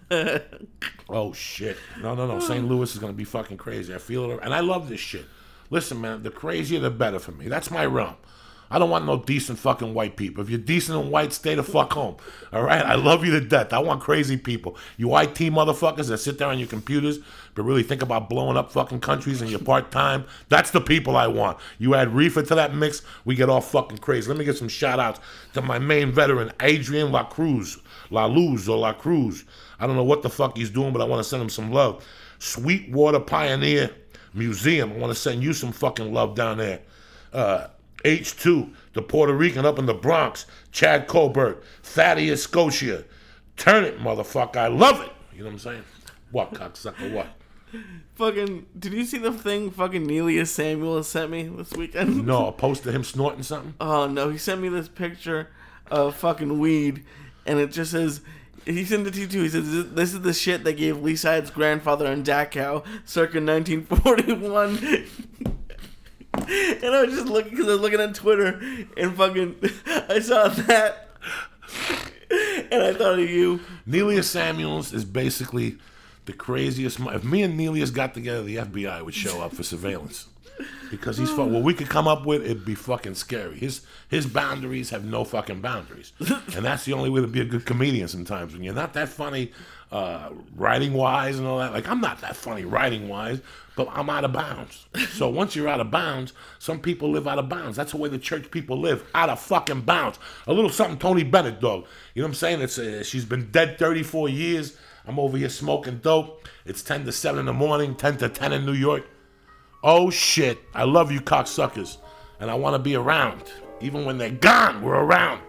Oh, shit. No, no, no. Saint Louis is going to be fucking crazy. I feel it. And I love this shit. Listen, man, the crazier, the better for me. That's my realm. I don't want no decent fucking white people. If you're decent and white, stay the fuck home. All right? I love you to death. I want crazy people. You I T motherfuckers that sit there on your computers but really think about blowing up fucking countries and you're part-time, that's the people I want. You add reefer to that mix, we get all fucking crazy. Let me give some shout-outs to my main veteran, Adrian La Cruz. La Luz or La Cruz. I don't know what the fuck he's doing, but I want to send him some love. Sweetwater Pioneer Museum. I want to send you some fucking love down there. Uh... H two, the Puerto Rican up in the Bronx, Chad Colbert, Thaddeus Scotia. Turn it, motherfucker. I love it. You know what I'm saying? What, cocksucker, what? Fucking, did you see the thing fucking Nelia Samuel sent me this weekend? No, a post of him snorting something? Oh, no. He sent me this picture of fucking weed, and it just says... He sent it to you too. He says, this is the shit that gave Lee Side's grandfather in Dachau circa nineteen forty-one. And I was just looking, because I was looking on Twitter, and fucking, I saw that, and I thought of you. Nelia Samuels is basically the craziest. If me and Nelia's got together, the F B I would show up for surveillance. Because he's, what we could come up with, it'd be fucking scary. His his boundaries have no fucking boundaries. And that's the only way to be a good comedian sometimes. When you're not that funny uh, writing-wise and all that. Like, I'm not that funny writing-wise, but I'm out of bounds. So once you're out of bounds, some people live out of bounds. That's the way the church people live, out of fucking bounds. A little something Tony Bennett, dog. You know what I'm saying? It's uh, she's been dead thirty-four years. I'm over here smoking dope. It's ten to seven in the morning, ten to ten in New York. Oh, shit. I love you cocksuckers. And I want to be around. Even when they're gone, we're around.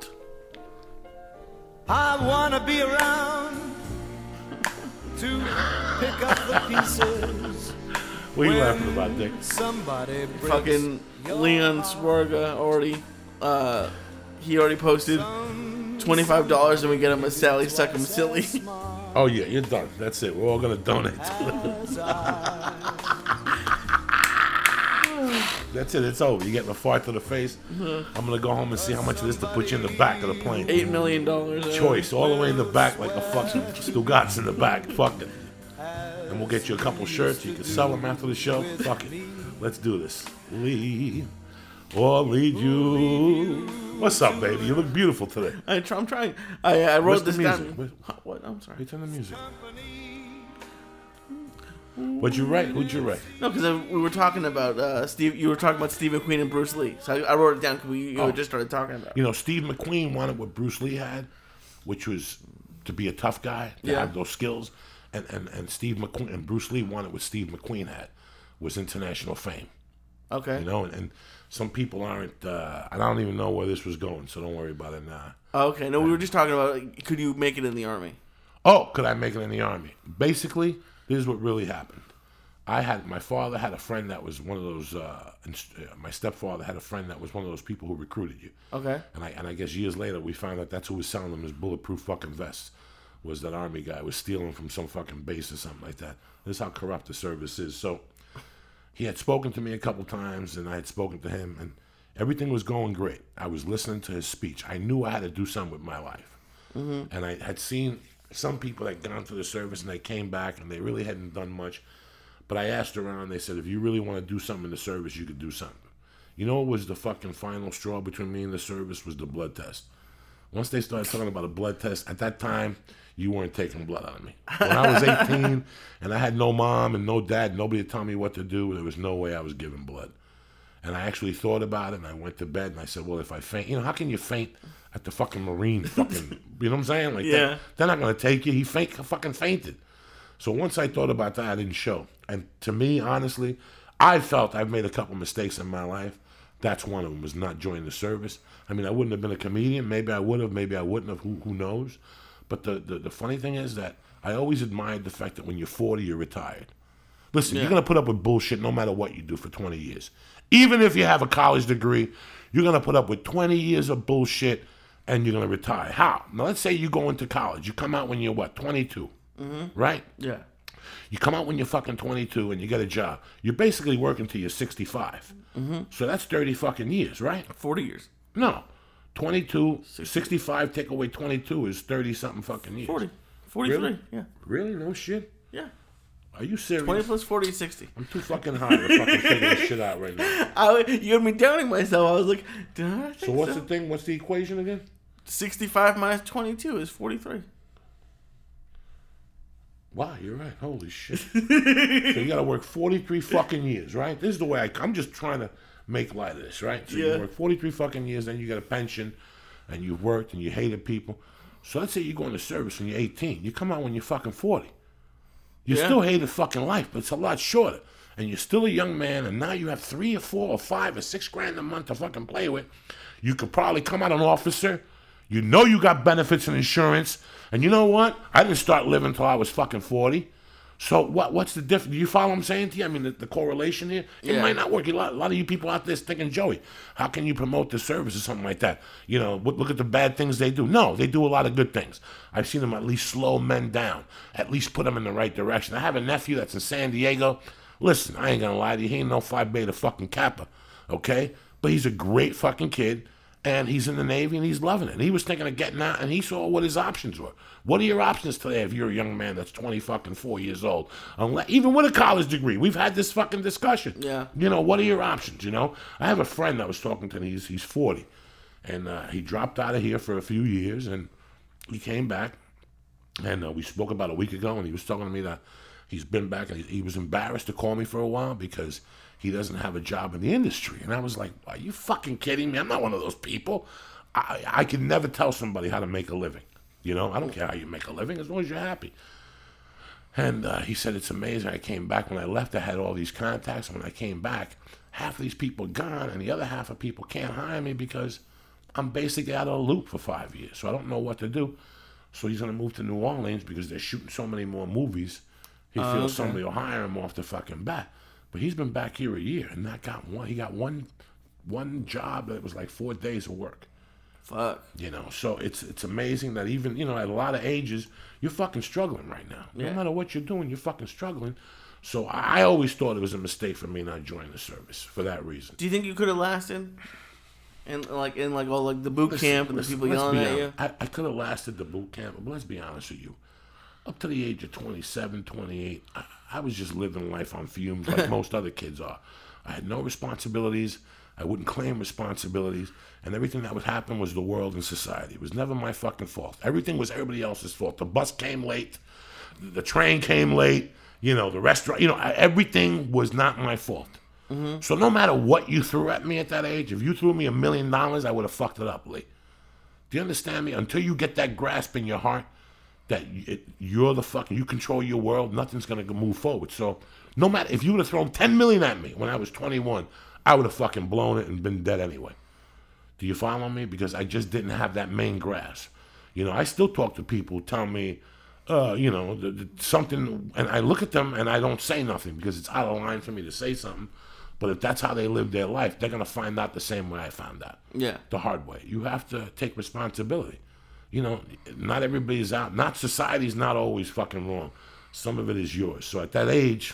I want to be around to pick up the pieces. What are you laughing about, Dick? Somebody Fucking Leon Swerga already, uh, he already posted twenty-five dollars and we get him a Sally Suck 'em Silly. Oh, yeah, you're done. That's it. We're all going to donate. That's it. It's over. You're getting a fart to the face. Mm-hmm. I'm going to go home and see how much of this to put you in the back of the plane. Eight million dollars. Choice. All the way in the back like a fucking Stugatz in the back. Fuck it. And we'll get you a couple shirts. You can sell them after the show. Fuck it. Let's do this. Lead or lead you. What's up, baby? You look beautiful today. I try, I'm trying. I, I wrote Where's this the down. music? What? I'm sorry. Hey, turn the music. What'd you write? Who'd you write? No, because we were talking about uh, Steve. You were talking about Steve McQueen and Bruce Lee, so I, I wrote it down because we you Oh. just started talking about it. You know, Steve McQueen wanted what Bruce Lee had, which was to be a tough guy, to Yeah. have those skills. And, and, and Steve McQueen and Bruce Lee wanted what Steve McQueen had, was international fame. Okay. You know, and, and some people aren't, uh, I don't even know where this was going, so don't worry about it now. Okay. No, we were just talking about like, could you make it in the army? Oh, could I make it in the army? Basically, this is what really happened. I had, my father had a friend that was one of those, uh, inst- uh, my stepfather had a friend that was one of those people who recruited you. Okay. And I and I guess years later we found out that's who was selling them his bulletproof fucking vests. Was that army guy was stealing from some fucking base or something like that. This is how corrupt the service is. So he had spoken to me a couple times, and I had spoken to him, and everything was going great. I was listening to his speech. I knew I had to do something with my life. Mm-hmm. And I had seen some people that gone to the service, and they came back, and they really hadn't done much. But I asked around, they said, if you really want to do something in the service, you could do something. You know what was the fucking final straw between me and the service was the blood test. Once they started talking about a blood test, at that time, you weren't taking blood out of me. When I was eighteen and I had no mom and no dad, nobody to tell me what to do, there was no way I was giving blood. And I actually thought about it, and I went to bed, and I said, well, if I faint, you know, how can you faint at the fucking Marine fucking, you know what I'm saying? Like, Yeah. They're, they're not going to take you. He faint, fucking fainted. So once I thought about that, I didn't show. And to me, honestly, I felt I've made a couple mistakes in my life. That's one of them, was not joining the service. I mean, I wouldn't have been a comedian. Maybe I would have. Maybe I wouldn't have. Who, who knows? But the, the, the funny thing is that I always admired the fact that when you're forty, you're retired. Listen, Yeah. you're going to put up with bullshit no matter what you do for twenty years. Even if you have a college degree, you're going to put up with twenty years of bullshit and you're going to retire. How? Now, let's say you go into college. You come out when you're, what, twenty-two, mm-hmm. right? Yeah. You come out when you're fucking twenty-two and you get a job. You're basically working till you're sixty-five. Mm-hmm. So that's thirty fucking years, right? Forty years. No. twenty-two, sixty-five, take away twenty-two is thirty-something fucking years. Forty. forty-three, Really? yeah. Really? No shit? Yeah. Are you serious? twenty plus forty is sixty. I'm too fucking high to fucking figure this shit out right now. I, you had me doubting myself. I was like, did I think So what's so? the thing? What's the equation again? sixty-five minus twenty-two is forty-three. Wow, you're right. Holy shit. So you got to work forty-three fucking years, right? This is the way I... I'm just trying to make light of this, right? So Yeah. you work forty-three fucking years, then you get a pension, and you've worked, and you hated people. So let's say you go into service when you're eighteen. You come out when you're fucking forty. You Yeah. still hated fucking life, but it's a lot shorter. And you're still a young man, and now you have three or four or five or six grand a month to fucking play with. You could probably come out an officer. You know you got benefits and insurance. And you know what? I didn't start living until I was fucking forty. So what? What's the difference? Do you follow what I'm saying to you? I mean, the, the correlation here? It Yeah. might not work. A lot, a lot of you people out there thinking, Joey, how can you promote the service or something like that? You know, look look at the bad things they do. No, they do a lot of good things. I've seen them at least slow men down, at least put them in the right direction. I have a nephew that's in San Diego. Listen, I ain't gonna lie to you. He ain't no Phi Beta fucking Kappa, okay? But he's a great fucking kid. And he's in the Navy, and he's loving it. And he was thinking of getting out, and he saw what his options were. What are your options today if you're a young man that's twenty fucking four years old? Unless, even with a college degree, we've had this fucking discussion. Yeah. You know, what are your options, you know? I have a friend that was talking to me. He's, he's forty. And uh, he dropped out of here for a few years, and he came back. And uh, we spoke about a week ago, and he was talking to me that he's been back, and he, he was embarrassed to call me for a while because he doesn't have a job in the industry. And I was like, are you fucking kidding me? I'm not one of those people. I, I can never tell somebody how to make a living. You know, I don't care how you make a living as long as you're happy. And uh, he said, it's amazing. I came back. When I left, I had all these contacts. And when I came back, half of these people are gone, and the other half of people can't hire me because I'm basically out of the loop for five years. So I don't know what to do. So he's going to move to New Orleans because they're shooting so many more movies. He Oh, feels okay. somebody will hire him off the fucking bat. But he's been back here a year and not got one. He got one, one job that was like four days of work. Fuck. You know, so it's it's amazing that even, you know, at a lot of ages, you're fucking struggling right now. Yeah. No matter what you're doing, you're fucking struggling. So I always thought it was a mistake for me not joining the service for that reason. Do you think you could have lasted? In like in like all like the boot Listen, camp and listen, the people let's yelling be at you? honest. I, I could have lasted the boot camp, but let's be honest with you. Up to the age of twenty-seven, twenty-eight, I, I was just living life on fumes like most other kids are. I had no responsibilities. I wouldn't claim responsibilities. And everything that would happen was the world and society. It was never my fucking fault. Everything was everybody else's fault. The bus came late. The train came late. You know, the restaurant. You know, everything was not my fault. Mm-hmm. So no matter what you threw at me at that age, if you threw me a million dollars, I would have fucked it up, Lee. Do you understand me? Until you get that grasp in your heart that it, you're the fucking, you control your world, nothing's going to move forward. So no matter, if you would have thrown ten million at me when I was twenty-one, I would have fucking blown it and been dead anyway. Do you follow me? Because I just didn't have that main grasp. You know, I still talk to people who tell me, uh, you know, the, the, something, and I look at them and I don't say nothing because it's out of line for me to say something. But if that's how they live their life, they're going to find out the same way I found out. Yeah. The hard way. You have to take responsibility. You know, not everybody's out. Not society's not always fucking wrong. Some of it is yours. So at that age,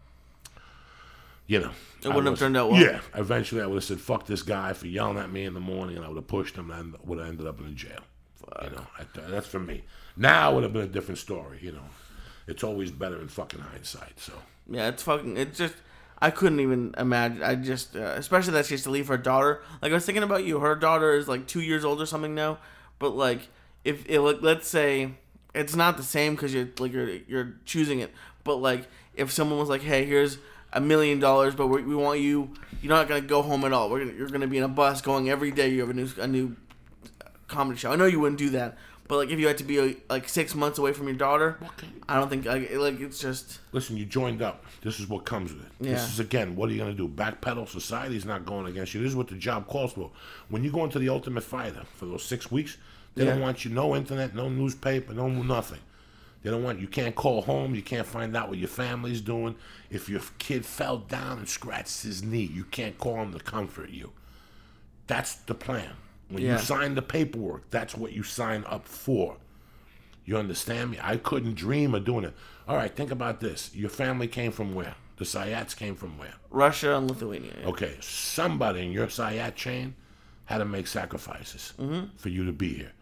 you know. It wouldn't have turned out well. Yeah. Eventually I would have said, fuck this guy for yelling at me in the morning, and I would have pushed him and would have ended up in the jail. Fuck. You know, I, that's for me. Now it would have been a different story, you know. It's always better in fucking hindsight, so. Yeah, it's fucking, it's just, I couldn't even imagine. I just, uh, especially that she has to leave her daughter. Like, I was thinking about you. Her daughter is like two years old or something now. But like, if it, like, let's say it's not the same because you're like you're you're choosing it. But like, if someone was like, "Hey, here's a million dollars, but we, we want you. You're not gonna go home at all. We're gonna, you're gonna be in a bus going every day. You have a new a new comedy show." I know you wouldn't do that. But like, if you had to be like six months away from your daughter, Okay. I don't think like, like it's just. Listen, you joined up. This is what comes with it. Yeah. This is, again, what are you going to do? Backpedal? Society's not going against you. This is what the job calls for. When you go into the Ultimate Fighter for those six weeks, they Yeah. don't want you, no internet, no newspaper, no nothing. They don't want, you can't call home. You can't find out what your family's doing. If your kid fell down and scratched his knee, you can't call him to comfort you. That's the plan. When Yeah. you sign the paperwork, that's what you sign up for. You understand me? I couldn't dream of doing it. All right, think about this. Your family came from where? The Sayats came from where? Russia and Lithuania. Yeah. Okay, somebody in your Sayat chain had to make sacrifices Mm-hmm. for you to be here.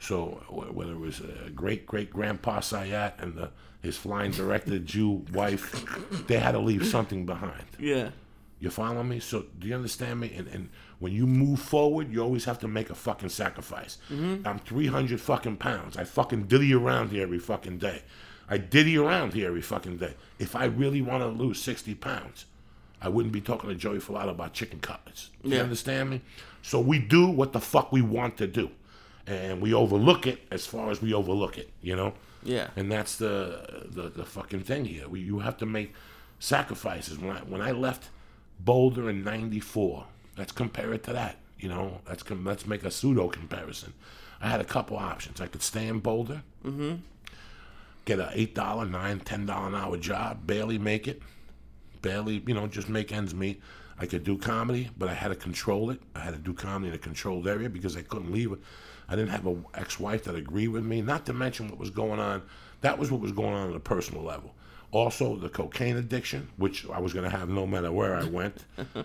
So wh- whether it was uh, great great grandpa Sayat and the, his flying director Jew wife, they had to leave something behind. Yeah. You follow me? So do you understand me? And, and when you move forward, you always have to make a fucking sacrifice. Mm-hmm. I'm three hundred fucking pounds. I fucking diddy around here every fucking day. I diddy around here every fucking day. If I really want to lose sixty pounds, I wouldn't be talking to Joey Filato about chicken cutlets. Do you Yeah. understand me? So we do what the fuck we want to do. And we overlook it as far as we overlook it, you know? Yeah. And that's the the, the fucking thing here. We, you have to make sacrifices. When I, when I left Boulder in ninety-four, let's compare it to that, you know? Let's, com- let's make a pseudo comparison. I had a couple options. I could stay in Boulder, mm-hmm. get an eight dollars, nine dollars, ten dollars an hour job, barely make it, barely, you know, just make ends meet. I could do comedy, but I had to control it. I had to do comedy in a controlled area because I couldn't leave it. I didn't have an ex-wife that agreed with me, not to mention what was going on. That was what was going on at a personal level. Also, the cocaine addiction, which I was going to have no matter where I went.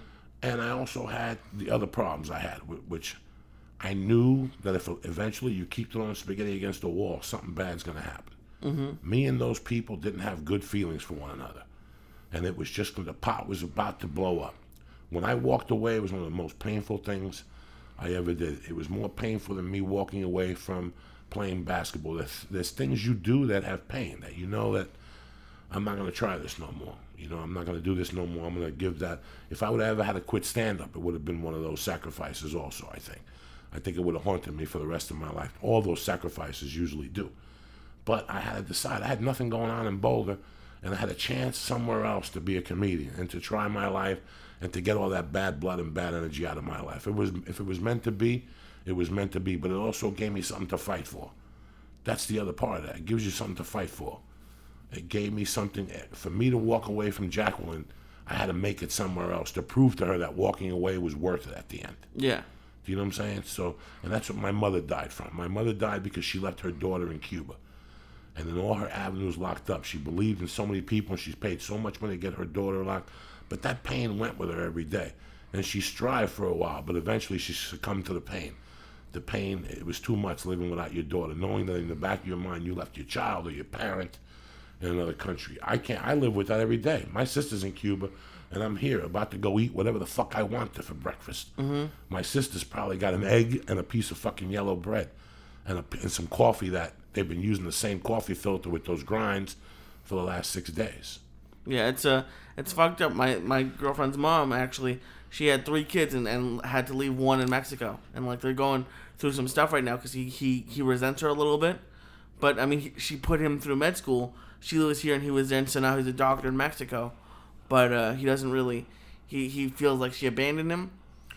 And I also had the other problems I had, which I knew that if eventually you keep throwing spaghetti against the wall, something bad's going to happen. Mm-hmm. Me and those people didn't have good feelings for one another. And it was just, the pot was about to blow up. When I walked away, it was one of the most painful things I ever did. It was more painful than me walking away from playing basketball. There's, there's things you do that have pain, that you know that I'm not going to try this no more. You know, I'm not going to do this no more. I'm going to give that. If I would have ever had to quit stand-up, it would have been one of those sacrifices also, I think. I think it would have haunted me for the rest of my life. All those sacrifices usually do. But I had to decide. I had nothing going on in Boulder, and I had a chance somewhere else to be a comedian and to try my life and to get all that bad blood and bad energy out of my life. It was, if it was meant to be, it was meant to be. But it also gave me something to fight for. That's the other part of that. It gives you something to fight for. It gave me something. For me to walk away from Jacqueline, I had to make it somewhere else to prove to her that walking away was worth it at the end. Yeah. Do you know what I'm saying? So, and that's what my mother died from. My mother died because she left her daughter in Cuba. And then all her avenues locked up. She believed in so many people, and she's paid so much money to get her daughter locked. But that pain went with her every day. And she strived for a while, but eventually she succumbed to the pain. The pain, it was too much living without your daughter, knowing that in the back of your mind you left your child or your parent in another country. I can't, I live with that every day. My sister's in Cuba, and I'm here about to go eat whatever the fuck I want for breakfast. Mm-hmm. My sister's probably got an egg and a piece of fucking yellow bread and, a, and some coffee that they've been using the same coffee filter with those grinds for the last six days. Yeah, it's uh, it's fucked up. My my girlfriend's mom, actually, she had three kids and, and had to leave one in Mexico. And, like, they're going through some stuff right now because he, he, he resents her a little bit. But, I mean, he, she put him through med school. She was here and he was there, and so now he's a doctor in Mexico. But uh, he doesn't really, he, he feels like she abandoned him.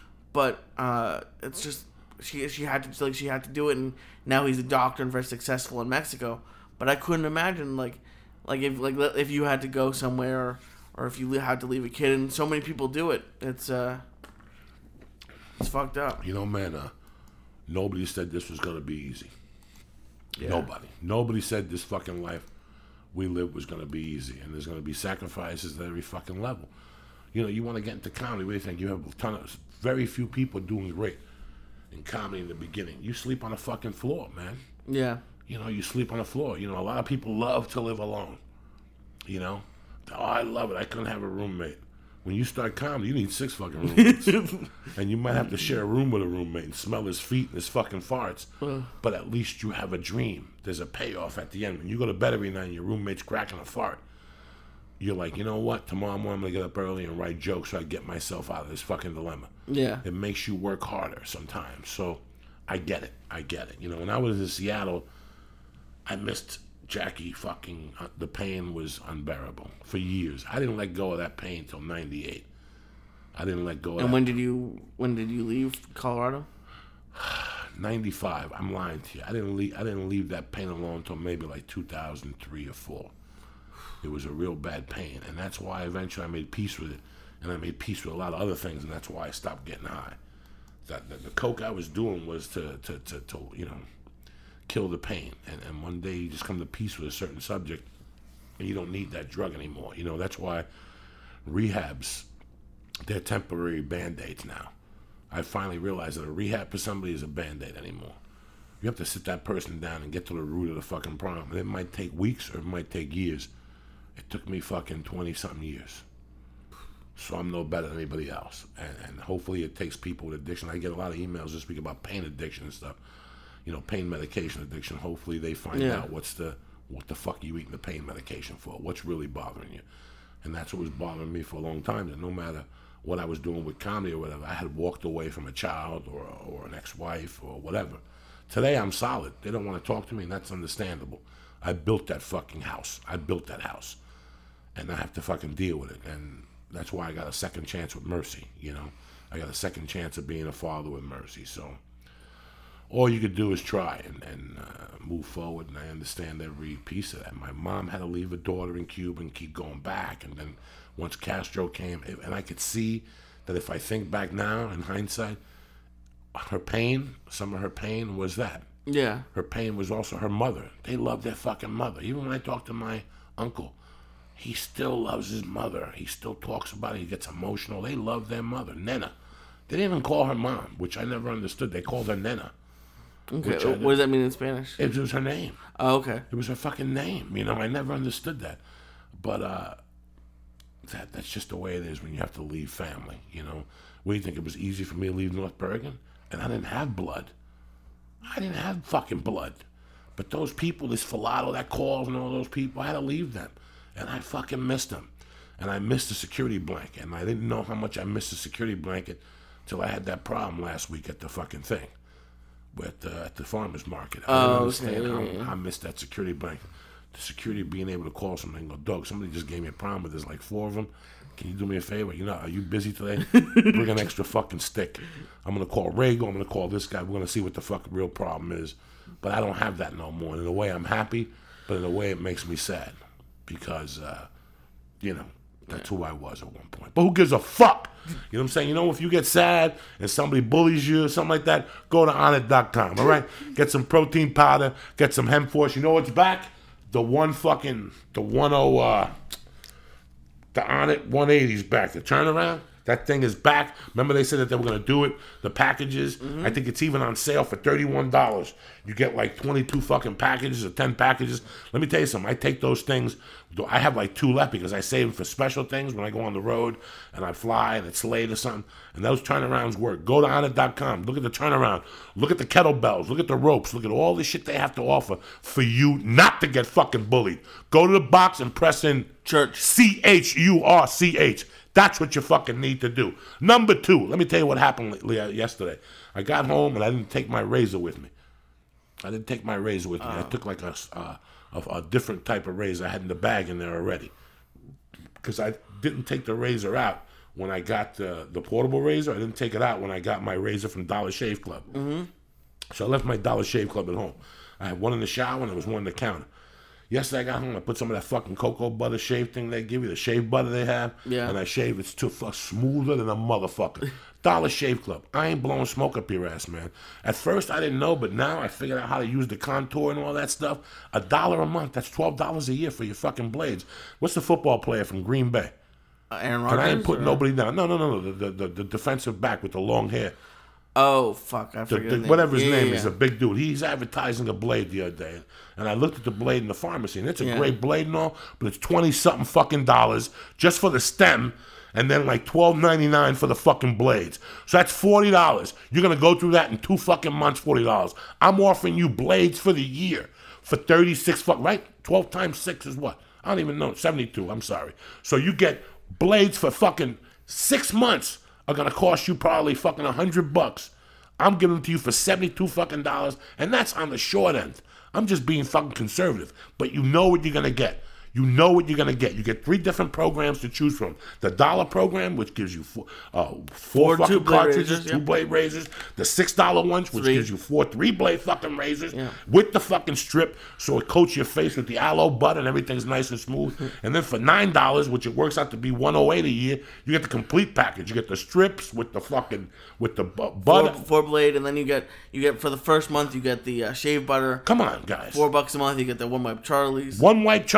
But uh, it's just, she she had to like she had to do it, and now he's a doctor and very successful in Mexico. But I couldn't imagine, like, like if like if you had to go somewhere, or, or if you had to leave a kid, and so many people do it. It's uh, it's fucked up. You know, man, uh, nobody said this was gonna be easy. Yeah. Nobody. Nobody said this fucking life we live was gonna be easy, and there's gonna be sacrifices at every fucking level. You know, you want to get into comedy. What do you think? You have a ton of very few people doing great in comedy in the beginning. You sleep on a fucking floor, man. Yeah. You know, you sleep on the floor. You know, a lot of people love to live alone. You know? Oh, I love it. I couldn't have a roommate. When you start comedy, you need six fucking roommates. And you might have to share a room with a roommate and smell his feet and his fucking farts. But at least you have a dream. There's a payoff at the end. When you go to bed every night and your roommate's cracking a fart, you're like, you know what? Tomorrow morning I'm going to get up early and write jokes so I get myself out of this fucking dilemma. Yeah. It makes you work harder sometimes. So I get it. I get it. You know, when I was in Seattle, I missed Jackie fucking, uh, the pain was unbearable for years. I didn't let go of that pain until ninety-eight. I didn't let go of And that. when did you when did you leave Colorado? ninety-five. I'm lying to you. I didn't leave I didn't leave that pain alone until maybe like two thousand three or four. It was a real bad pain, and that's why eventually I made peace with it, and I made peace with a lot of other things, and that's why I stopped getting high. That the, the coke I was doing was to to, to, to you know, kill the pain, and, and one day you just come to peace with a certain subject, and you don't need that drug anymore. You know, that's why rehabs, they're temporary Band-Aids now. I finally realized that a rehab for somebody is a Band-Aid anymore. You have to sit that person down and get to the root of the fucking problem. And it might take weeks or it might take years. It took me fucking twenty-something years. So I'm no better than anybody else. And, and hopefully it takes people with addiction. I get a lot of emails this week about pain addiction and stuff. You know, pain medication addiction. Hopefully they find Yeah. out what's the, what the fuck are you eating the pain medication for? What's really bothering you? And that's what was bothering me for a long time. That no matter what I was doing with comedy or whatever, I had walked away from a child or, or an ex-wife or whatever. Today I'm solid. They don't want to talk to me, and that's understandable. I built that fucking house. I built that house. And I have to fucking deal with it. And that's why I got a second chance with Mercy, you know. I got a second chance of being a father with Mercy. So all you could do is try and, and uh, move forward, and I understand every piece of that. My mom had to leave her daughter in Cuba and keep going back. And then once Castro came, and I could see that if I think back now in hindsight, her pain, some of her pain was that. Yeah. Her pain was also her mother. They loved their fucking mother. Even when I talk to my uncle, he still loves his mother. He still talks about it. He gets emotional. They love their mother, Nena. They didn't even call her mom, which I never understood. They called her Nena. Okay. What does that mean in Spanish? It was her name. Oh, okay. It was her fucking name. You know, I never understood that. But uh, that that's just the way it is when you have to leave family, you know. What do you think? It was easy for me to leave North Bergen? And I didn't have blood. I didn't have fucking blood. But those people, this Filato that calls and all those people, I had to leave them. And I fucking missed them. And I missed the security blanket. And I didn't know how much I missed the security blanket till I had that problem last week at the fucking thing. With, uh, at the farmer's market. I didn't Oh, understand okay, how yeah. I missed that security blanket. The security being able to call somebody and go, Doug, somebody just gave me a problem, but there's like four of them. Can you do me a favor? You know, are you busy today? Bring an extra fucking stick. I'm going to call Rago. I'm going to call this guy. We're going to see what the fucking real problem is. But I don't have that no more. In a way, I'm happy, but in a way, it makes me sad. Because, uh, you know, that's who I was at one point. But who gives a fuck? You know what I'm saying? You know, if you get sad and somebody bullies you or something like that, go to Onnit dot com, all right? Get some protein powder. Get some Hemp Force. You know what's back? The one fucking, the one oh, uh... the Onnit one eighty's back. The turnaround, that thing is back. Remember they said that they were going to do it? The packages, mm-hmm. I think it's even on sale for thirty-one dollars. You get like twenty-two fucking packages or ten packages. Let me tell you something. I take those things. I have like two left because I save them for special things when I go on the road and I fly and it's late or something. And those turnarounds work. Go to Onnit dot com. Look at the turnaround. Look at the kettlebells. Look at the ropes. Look at all the shit they have to offer for you not to get fucking bullied. Go to the box and press in Church. C H U R C H. That's what you fucking need to do. Number two, let me tell you what happened yesterday. I got home and I didn't take my razor with me. I didn't take my razor with me. Oh. I took like a, a, a, a different type of razor I had in the bag in there already. Because I didn't take the razor out when I got the, the portable razor. I didn't take it out when I got my razor from Dollar Shave Club. Mm-hmm. So I left my Dollar Shave Club at home. I had one in the shower and there was one in the counter. Yesterday I got home, I put some of that fucking cocoa butter shave thing they give you, the shave butter they have, yeah. and I shave. It's too fuck smoother than a motherfucker. Dollar Shave Club. I ain't blowing smoke up your ass, man. At first I didn't know, but now I figured out how to use the contour and all that stuff. A dollar a month, that's twelve dollars a year for your fucking blades. What's the football player from Green Bay? Uh, Aaron Rodgers? And I ain't putting or? nobody down. No, no, no, no. The, the, the defensive back with the long hair. Oh, fuck. I The, forget the, his name. whatever his yeah, name yeah, is, yeah. a big dude. He's advertising a blade the other day. And I looked at the blade in the pharmacy, and it's a Yeah. great blade and all, but it's twenty-something fucking dollars just for the stem, and then like twelve ninety-nine for the fucking blades. So that's forty dollars. You're going to go through that in two fucking months, forty dollars. I'm offering you blades for the year for thirty-six fuck, right? twelve times six is what? I don't even know. seventy-two, I'm sorry. So you get blades for fucking six months are going to cost you probably fucking one hundred bucks. I'm giving them to you for seventy-two fucking dollars, and that's on the short end. I'm just being fucking conservative, but you know what you're gonna get. You know what you're gonna get. You get three different programs to choose from. The dollar program, which gives you four, uh, four, Four fucking two-blade cartridges, razors, two yeah. blade razors. The six dollar ones, which Three. gives you four three blade fucking razors Yeah. with the fucking strip, so it coats your face with the aloe butter and everything's nice and smooth. And then for nine dollars, which it works out to be one oh eight a year, you get the complete package. You get the strips with the fucking with the bu- butter. Four, four blade, and then you get you get for the first month you get the uh, shave butter. Come on, guys. Four bucks a month you get the one wipe Charlie's. One White Charlie, your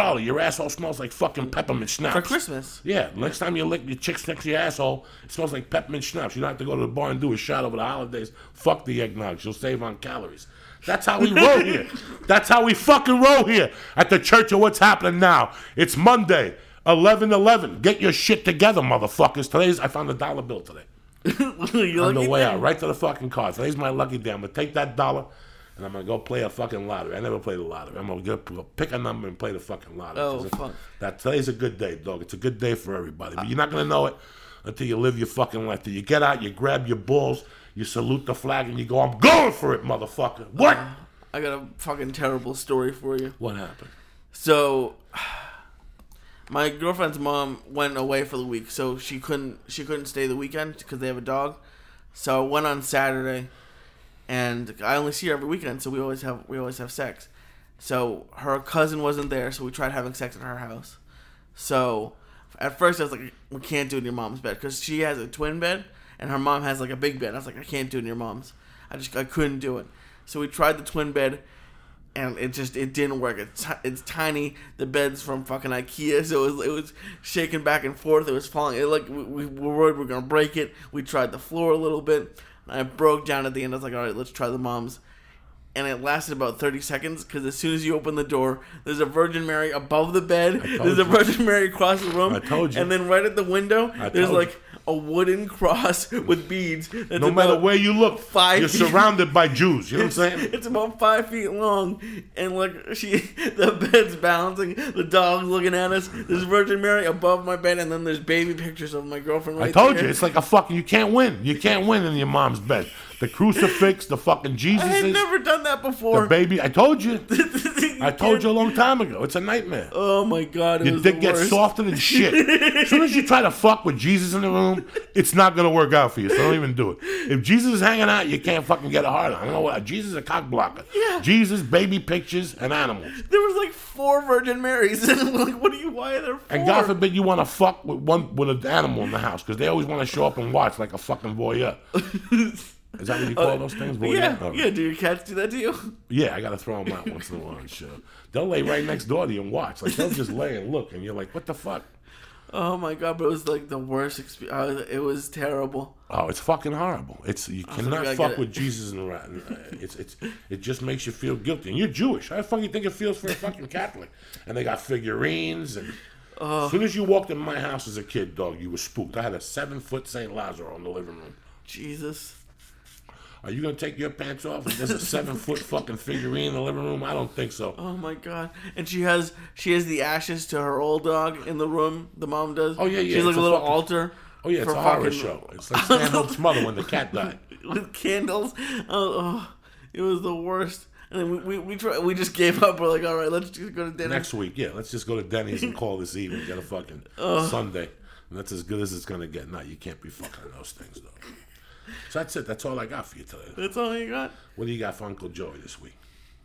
asshole smells like fucking peppermint schnapps. For Christmas. Yeah, next time you lick your chick's next to your asshole, it smells like peppermint schnapps. You don't have to go to the bar and do a shot over the holidays. Fuck the eggnog. You'll save on calories. That's how we roll here. That's how we fucking roll here at the Church of What's Happening Now. It's Monday, eleven eleven. Get your shit together, motherfuckers. Today's, I found a dollar bill today. On the way out, right to the fucking car. Today's my lucky day. I'm going to take that dollar and I'm going to go play a fucking lottery. I never played the lottery. I'm going to go pick a number and play the fucking lottery. Oh, fuck. That, today's a good day, dog. It's a good day for everybody. But you're not going to know it until you live your fucking life. Till you get out, you grab your balls, you salute the flag, and you go, I'm going for it, motherfucker. What? Uh, I got a fucking terrible story for you. What happened? So, my girlfriend's mom went away for the week, so she couldn't she couldn't stay the weekend because they have a dog. So I went on Saturday, and I only see her every weekend, so we always have we always have sex. So her cousin wasn't there, so we tried having sex at her house. So at first I was like, we can't do it in your mom's bed because she has a twin bed and her mom has like a big bed. I was like, I can't do it in your mom's. I just I couldn't do it. So we tried the twin bed, and it just it didn't work. It's it's tiny. The bed's from fucking IKEA, so it was it was shaking back and forth. It was falling. It like we, we were worried we were gonna break it. We tried the floor a little bit. And I broke down at the end. I was like, all right, let's try the mom's. And it lasted about thirty seconds because as soon as you open the door, there's a Virgin Mary above the bed. There's you. a Virgin Mary across the room. I told you. And then right at the window, I there's told like you. a wooden cross with beads. That's No matter about where you look, five you're feet. surrounded by Jews. You know what It's, I'm saying? it's about five feet long, and like she, the bed's balancing, the dog's looking at us. There's Virgin Mary above my bed, and then there's baby pictures of my girlfriend. Right I told there. you, it's like a fucking, you can't win. You can't win in your mom's bed. The crucifix, the fucking Jesus. I had never done that before. The baby, I told you. I told you a long time ago. It's a nightmare. Oh my god, it Your was dick the gets worst. softer than shit. As soon as you try to fuck with Jesus in the room, it's not gonna work out for you. So don't even do it. If Jesus is hanging out, you can't fucking get a hard on. I don't know what. Jesus is a cock blocker. Yeah. Jesus, baby pictures, and animals. There was like four Virgin Marys, and I'm like, what are you? Why are there four? And God forbid you want to fuck with one with an animal in the house because they always want to show up and watch like a fucking voyeur. Is that what you call those things? Voyeur? Yeah, Oh. yeah. Do your cats do that to you? Yeah, I gotta throw them out once in a while and shit. They'll lay right next door to you and watch. Like they'll just lay and look, and you're like, "What the fuck?" Oh my god! But it was like the worst experience. It was terrible. Oh, it's fucking horrible. It's you was cannot like, I fuck get it. with Jesus and rat. It's it's it just makes you feel guilty. And you're Jewish. How the fuck you think it feels for a fucking Catholic? And they got figurines. And as soon as you walked in my house as a kid, dog, you were spooked. I had a seven foot Saint Lazaro in the living room. Jesus. Are you gonna take your pants off? And there's a seven foot fucking figurine in the living room? I don't think so. Oh my god! And she has she has the ashes to her old dog in the room. The mom does. Oh, yeah, yeah, She's like it's a a little fucking- altar. Oh yeah, it's for a horror fucking- show. It's like Stanhope's mother when the cat died. with candles. Oh, oh, it was the worst. And then we we we, try, we just gave up. We're like, all right, let's just go to dinner. Next week, yeah, let's just go to Denny's and call this even. Get a fucking Sunday. And that's as good as it's gonna get. No, you can't be fucking those things though. So that's it. That's all I got for you today. That's all you got. What do you got for Uncle Joey this week?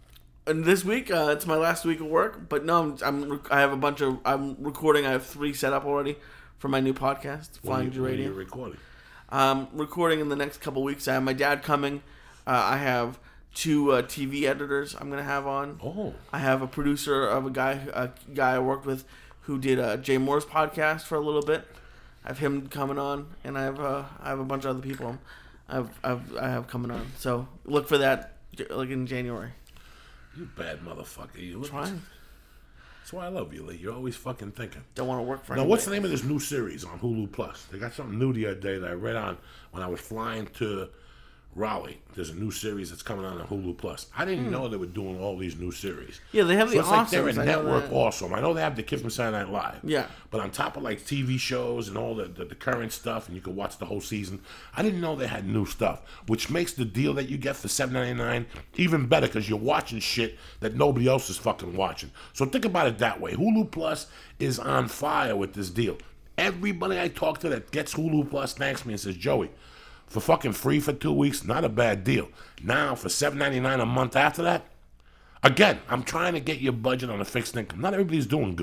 And this week, uh, it's my last week of work. But no, I'm, I'm rec- I have a bunch of I'm recording. I have three set up already for my new podcast, Flying When G you, when Radio. you recording? Um, recording in the next couple weeks. I have my dad coming. Uh, I have two uh, T V editors I'm gonna have on. Oh, I have a producer of a guy a guy I worked with who did uh, Jay Moore's podcast for a little bit. I have him coming on, and I have uh, I have a bunch of other people I've, I've I have coming on. So look for that like in January. you bad motherfucker. You look. Trying. That's why I love you, Lee. You're always fucking thinking. Don't want to work for. Now, anybody. what's the name of this new series on Hulu Plus? They got something new the other day that I read on when I was flying to Raleigh. There's a new series that's coming on on Hulu Plus. I didn't know they were doing all these new series. Yeah, they have So the it's like they're Awesomes, a I know network that. awesome. I know they have the Kid from Saturday Night Live. Yeah. But on top of like T V shows and all the, the, the current stuff, and you can watch the whole season, I didn't know they had new stuff, which makes the deal that you get for seven ninety-nine even better because you're watching shit that nobody else is fucking watching. So think about it that way. Hulu Plus is on fire with this deal. Everybody I talk to that gets Hulu Plus thanks me and says, Joey, for fucking free for two weeks, not a bad deal. Now, for seven ninety-nine a month after that, again, I'm trying to get your budget on a fixed income. Not everybody's doing good,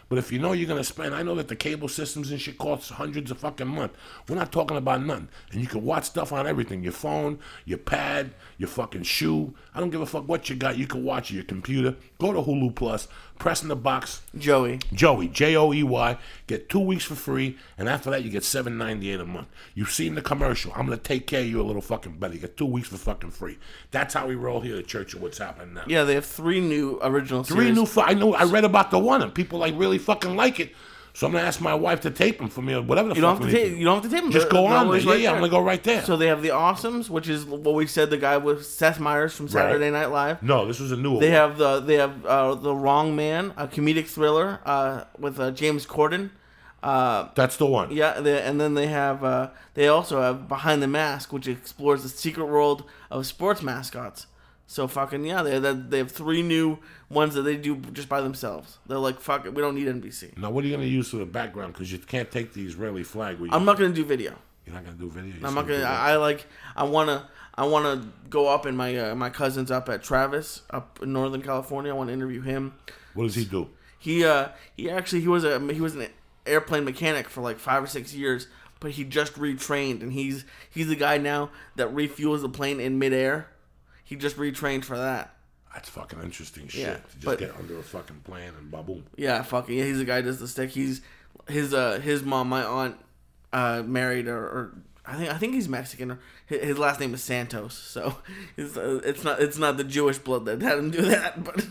But if you know you're going to spend, I know that the cable systems and shit costs hundreds of fucking month. We're not talking about nothing. And you can watch stuff on everything. Your phone, your pad, your fucking shoe. I don't give a fuck what you got. You can watch it, your computer. Go to Hulu Plus, press in the box. Joey. Joey, J O E Y. Get two weeks for free. And after that, you get seven ninety-eight a month. You've seen the commercial. I'm going to take care of you a little fucking better. You get two weeks for fucking free. That's how we roll here at Church of What's Happening Now. Yeah, they have three new original Three series. new. Fu- I know. I read about the one, and people like really fucking like it. So I'm gonna ask my wife to tape them for me or whatever the You fuck. don't have we to need tape. to do. You don't have to tape them. Just They're- go they're on there. always Yeah, right yeah. I'm there. gonna go right there. So they have the Awesomes, which is what we said. The guy with Seth Meyers from Saturday Night Live. no, this was a new. They one. have the they have uh, the Wrong Man, a comedic thriller uh, with uh, James Corden. Uh, That's the one. yeah, they, and then they have uh, they also have Behind the Mask, which explores the secret world of sports mascots. So fucking yeah, they they they have three new ones that they do just by themselves. They're like, fuck it, we don't need N B C. Now, what are you gonna use for the background? Because you can't take the Israeli flag. Where you, I'm not gonna do video. You're not gonna do video. You're I'm just not gonna. do I, I like. I wanna. I wanna go up, and my uh, my cousin's up at Travis, up in Northern California. I want to interview him. What does he do? He uh he actually he was a he was an airplane mechanic for like five or six years, but he just retrained, and he's he's the guy now that refuels the plane in midair. He just retrained for that. That's fucking interesting shit. Yeah, to just but- get under a fucking plane and baboom. Yeah, fucking yeah. He's the guy who does the stick. He's his uh his mom, my aunt, uh married or, or I think I think he's Mexican. Or his, his last name is Santos, so it's uh, it's not it's not the Jewish blood that had him do that. But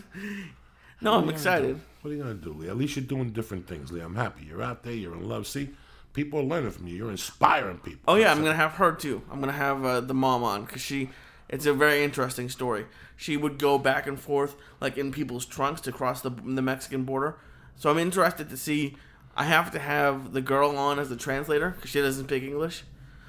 no, I'm excited. What are you gonna do, Lee? At least you're doing different things, Lee. I'm happy. You're out there. You're in love. See, people are learning from you. You're inspiring people. Oh yeah, I'm gonna have her too. I'm gonna have uh, the mom on because she. It's a very interesting story. She would go back and forth like in people's trunks to cross the the Mexican border. So I'm interested to see. I have to have the girl on as the translator because she doesn't speak English.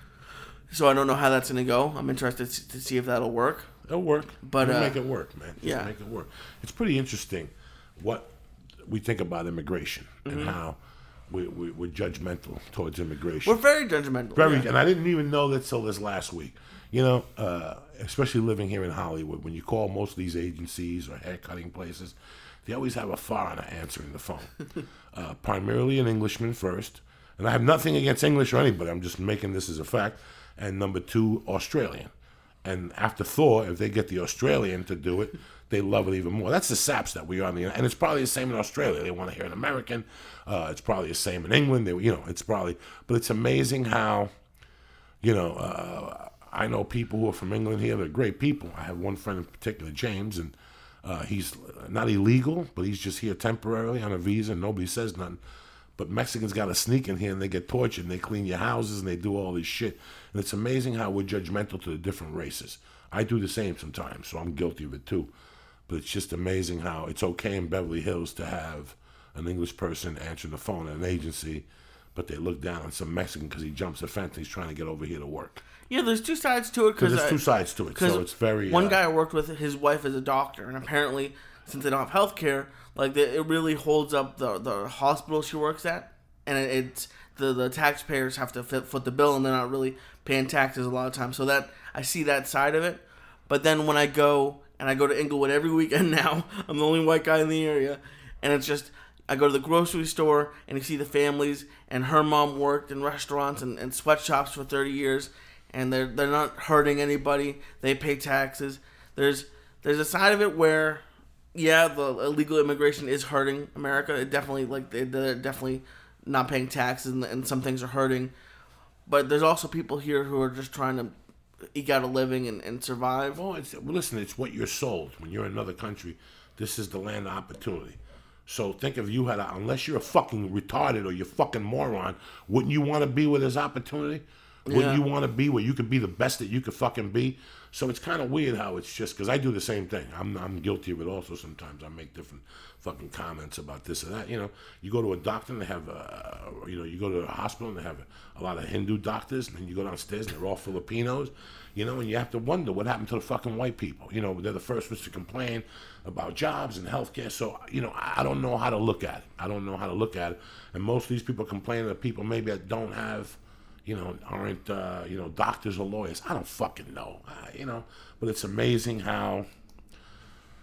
So I don't know how that's gonna go. I'm interested to see if that'll work. It'll work. But, We'll uh, make it work, man. Just yeah. make it work. It's pretty interesting what we think about immigration Mm-hmm. and how we, we, we're judgmental towards immigration. We're very judgmental. Very, yeah. and I didn't even know that till this last week. You know, uh, especially living here in Hollywood, when you call most of these agencies or hair cutting places, they always have a foreigner answering the phone. uh, primarily an Englishman first, and I have nothing against English or anybody. I'm just making this as a fact. And number two, Australian. And after Thor, if they get the Australian to do it, they love it even more. That's the saps that we are in the, and it's probably the same in Australia. They want to hear an American. Uh, it's probably the same in England. They, you know, it's probably, but it's amazing how, you know, uh, I know people who are from England here. They're great people. I have one friend in particular, James, and uh, he's not illegal, but he's just here temporarily on a visa, and nobody says nothing. But Mexicans got to sneak in here, and they get tortured, and they clean your houses, and they do all this shit. And it's amazing how we're judgmental to the different races. I do the same sometimes, so I'm guilty of it too. But it's just amazing how it's okay in Beverly Hills to have an English person answer the phone at an agency, but they look down on some Mexican because he jumps a fence and he's trying to get over here to work. Yeah, there's two sides to it. Because Because there's two sides to it, so it's very... One uh, guy I worked with, his wife is a doctor, and apparently, since they don't have health care, like, they, it really holds up the the hospital she works at, and it, it's... The, the taxpayers have to fit, foot the bill, and they're not really paying taxes a lot of times. So that I see that side of it. But then when I go, and I go to Inglewood every weekend now, I'm the only white guy in the area, and it's just... I go to the grocery store, and you see the families, and her mom worked in restaurants and, and sweatshops for thirty years, and they're they're not hurting anybody. They pay taxes. There's there's a side of it where, yeah, the illegal immigration is hurting America. It definitely, like, they, they're definitely not paying taxes, and, and some things are hurting. But there's also people here who are just trying to eke out a living and, and survive. Well, it's, well, listen, it's what you're sold. When you're in another country, this is the land of opportunity. So think if you had, a, unless you're a fucking retarded or you're a fucking moron, wouldn't you want to be where there's opportunity? Wouldn't Yeah. you want to be where you could be the best that you could fucking be? So it's kind of weird how it's just, because I do the same thing. I'm I'm guilty of it also sometimes. I make different fucking comments about this or that. You know, you go to a doctor and they have, a, you know, you go to a hospital and they have a, a lot of Hindu doctors, and then you go downstairs and they're all Filipinos. You know, and you have to wonder what happened to the fucking white people. You know, they're the first ones to complain about jobs and healthcare. So, you know, I don't know how to look at it. I don't know how to look at it. And most of these people complain that people maybe that don't have, you know, aren't, uh, you know, doctors or lawyers. I don't fucking know, uh, you know. But it's amazing how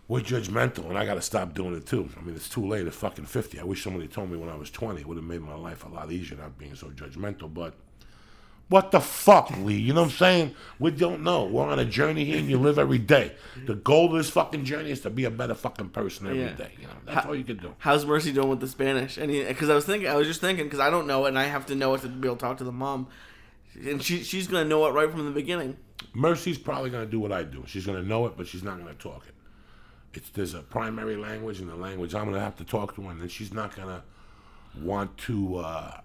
we're judgmental, and I got to stop doing it too. I mean, it's too late at fucking fifty. I wish somebody told me when I was twenty. It would have made my life a lot easier not being so judgmental, but what the fuck, Lee? You know what I'm saying? We don't know. We're on a journey here, and you live every day. The goal of this fucking journey is to be a better fucking person every Yeah. day. You know, that's How- all you can do. How's Mercy doing with the Spanish? And because I was thinking, I was just thinking, because I don't know it, and I have to know it to be able to talk to the mom, and she she's gonna know it right from the beginning. Mercy's probably going to do what I do. She's going to know it, but she's not going to talk it. It's There's a primary language and the language I'm going to have to talk to her, and then she's not going to want to, uh,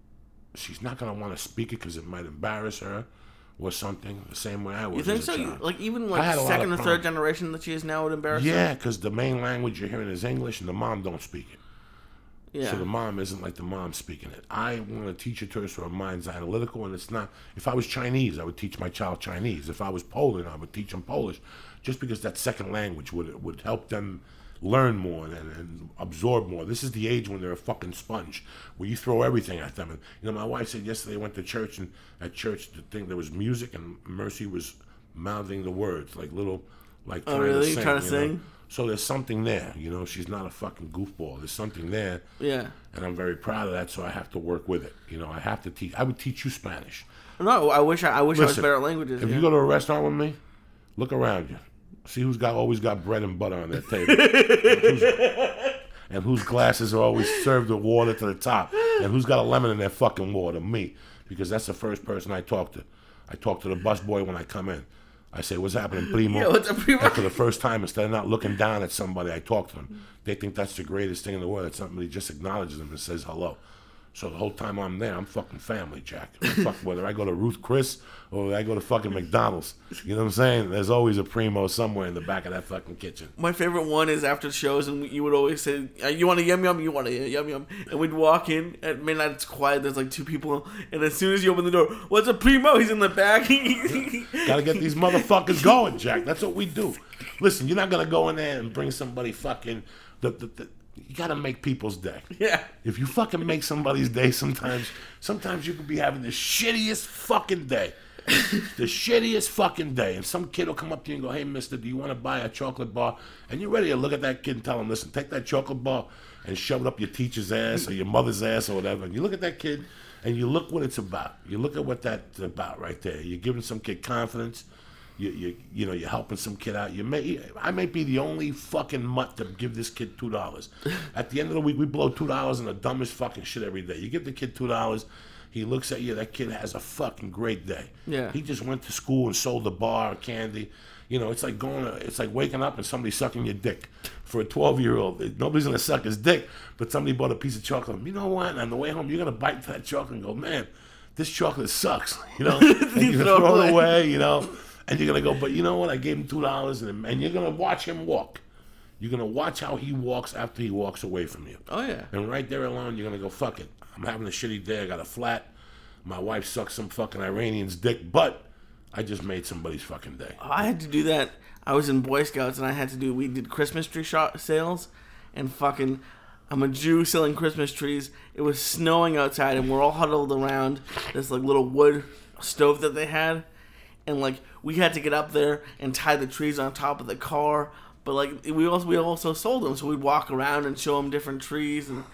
she's not going to want to speak it because it might embarrass her or something, the same way I was. You think as so? a You, child. like even I like had a lot second or of third problems. generation that she is now would embarrass her? Yeah, because the main language you're hearing is English, and the mom don't speak it. Yeah. So the mom isn't like the mom speaking it. I want to teach it to her so her mind's analytical, and it's not. If I was Chinese, I would teach my child Chinese. If I was Polish, I would teach them Polish, just because that second language would would help them learn more and, and absorb more. This is the age when they're a fucking sponge, where you throw everything at them. And you know, my wife said yesterday I went to church, and at church the thing there was music, and Mercy was mouthing the words like little, like Oh, trying really? to sing. Trying to you know? sing? So there's something there, you know. She's not a fucking goofball. There's something there, Yeah. and I'm very proud of that. So I have to work with it. You know, I have to teach. I would teach you Spanish. No, I wish I, I wish I was Listen, better at languages. If yeah. you go to a restaurant with me, look around you. See who's got always got bread and butter on their table, and, whose, and whose glasses are always served with water to the top, and who's got a lemon in their fucking water. Me, because that's the first person I talk to. I talk to the busboy when I come in. I say, "What's happening, primo?" Yeah, what's up, primo? And for the first time, instead of not looking down at somebody, I talk to them. They think that's the greatest thing in the world. That somebody just acknowledges them and says hello. So the whole time I'm there, I'm fucking family, Jack. Fuck, whether I go to Ruth Chris or I go to fucking McDonald's, you know what I'm saying? There's always a primo somewhere in the back of that fucking kitchen. My favorite one is after shows, and you would always say, uh, "You want a yum yum? You want a yum yum?" And we'd walk in at midnight. It's quiet. There's like two people, and as soon as you open the door, "What's a primo?" He's in the back. Gotta get these motherfuckers going, Jack. That's what we do. Listen, you're not gonna go in there and bring somebody fucking. The, the, the, you gotta make people's day. Yeah. If you fucking make somebody's day, sometimes, sometimes you could be having the shittiest fucking day. The shittiest fucking day. And some kid will come up to you and go, "Hey, mister, do you want to buy a chocolate bar?" And you're ready to look at that kid and tell him, "Listen, take that chocolate bar and shove it up your teacher's ass or your mother's ass or whatever." And you look at that kid and you look what it's about. You look at what that's about right there. You're giving some kid confidence. You, you, you know, you're helping some kid out. You may, I may be the only fucking mutt to give this kid two dollars. At the end of the week, we blow two dollars on the dumbest fucking shit every day. You give the kid two dollars, he looks at you. That kid has a fucking great day. Yeah. He just went to school and sold a bar of candy. You know, it's like going. To, it's like waking up and somebody sucking your dick. For a twelve-year-old, nobody's gonna suck his dick, but somebody bought a piece of chocolate. You know what? And on the way home, you're gonna bite that chocolate and go, "Man, this chocolate sucks." You know, and you're gonna throw it away. You know. And you're going to go, "But you know what? I gave him two dollars, and, and you're going to watch him walk. You're going to watch how he walks after he walks away from you. Oh yeah. And right there alone, you're going to go, "Fuck it. I'm having a shitty day. I got a flat. My wife sucks some fucking Iranian's dick, but I just made somebody's fucking day." I had to do that. I was in Boy Scouts, and I had to do. We did Christmas tree shop sales, and fucking, I'm a Jew selling Christmas trees. It was snowing outside, and we're all huddled around this like little wood stove that they had, and like we had to get up there and tie the trees on top of the car. But like we also we also sold them, so we'd walk around and show them different trees, and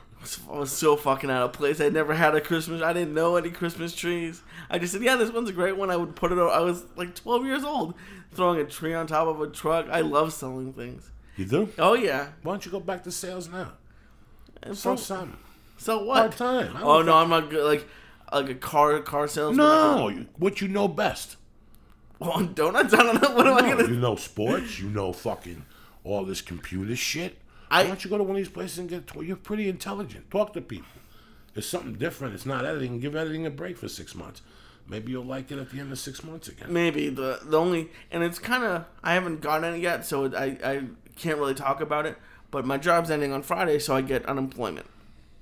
I was so fucking out of place. I'd never had a Christmas. I didn't know any Christmas trees. I just said, "Yeah, this one's a great one." I would put it. I was like twelve years old, throwing a tree on top of a truck. I love selling things. You do? Oh yeah. Why don't you go back to sales now? And Sell so, something. so what? Part time. Oh no, I'm not good. Like like a car car salesman. No, you- what you know best. Well, donuts. I don't know. What am I No, gonna? you know sports. You know fucking all this computer shit. I- Why don't you go to one of these places and get? You're pretty intelligent. Talk to people. It's something different. It's not editing. Give editing a break for six months. Maybe you'll like it at the end of six months again. Maybe the the only and it's kind of I haven't gotten it yet, so I I can't really talk about it. But my job's ending on Friday, so I get unemployment.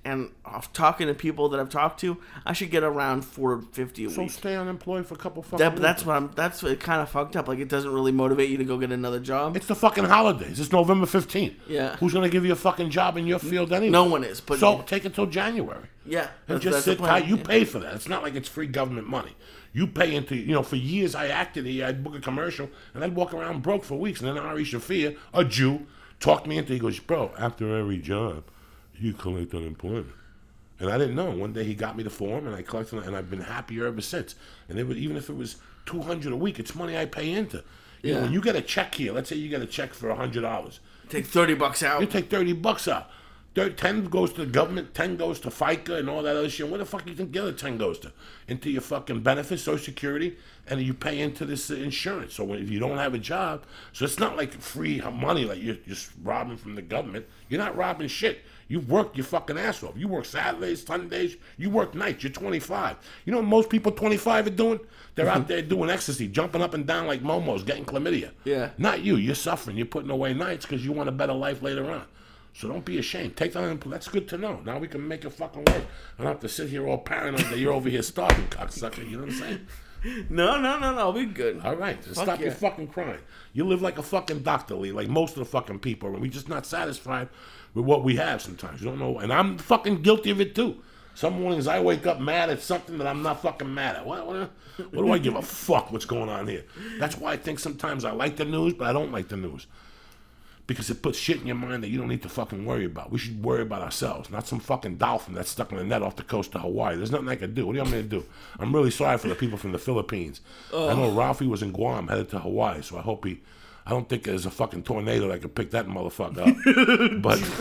and off talking to people that I've talked to, I should get around four fifty a So week. stay unemployed for a couple fucking That, weeks. that's what I'm. That's what kind of fucked up. Like it doesn't really motivate you to go get another job. It's the fucking holidays. It's November fifteenth. Yeah. Who's going to give you a fucking job in your field anyway? No one is. But So take it till January. yeah, And that's, just that's the sit plan. tight. You Yeah. pay for that. It's not like it's free government money. You pay into, you know, for years I acted here. I'd book a commercial and I'd walk around broke for weeks. And then Ari Shafir, a Jew, talked me into, he goes, bro, after every job, you collect unemployment. And I didn't know. One day he got me the form and I collected it and I've been happier ever since. And it was, even if it was two hundred dollars a week, it's money I pay into. You Yeah. know, when you get a check here, let's say you get a check for one hundred dollars. Take thirty bucks out. You take thirty bucks out. Thir- ten goes to the government, ten goes to FICA and all that other shit. Where the fuck you think the other ten goes to? Into your fucking benefits, Social Security, and you pay into this uh, insurance. So when, if you don't have a job, so it's not like free money, like you're just robbing from the government. You're not robbing shit. You work your fucking ass off. You work Saturdays, Sundays, you work nights. You're twenty-five. You know what most people twenty-five are doing? They're out there doing ecstasy, jumping up and down like momos, getting chlamydia. Yeah. Not you. You're suffering. You're putting away nights because you want a better life later on. So don't be ashamed. Take that. That's good to know. Now we can make it fucking work. I don't have to sit here all paranoid that you're over here starving, cocksucker. You know what I'm saying? No, no, no, no. I'll be good. All right. Fuck Stop yeah. your fucking crying. You live like a fucking doctor, Lee, like most of the fucking people. And we're just not satisfied with what we have sometimes. You don't know. And I'm fucking guilty of it too. Some mornings I wake up mad at something that I'm not fucking mad at. What, what, what do I give a fuck what's going on here? That's why I think sometimes I like the news, but I don't like the news. Because it puts shit in your mind that you don't need to fucking worry about. We should worry about ourselves, not some fucking dolphin that's stuck in the net off the coast of Hawaii. There's nothing I can do. What do you want me to do? I'm really sorry for the people from the Philippines. Oh. I know Ralphie was in Guam, headed to Hawaii, so I hope he... I don't think there's a fucking tornado that could pick that motherfucker up.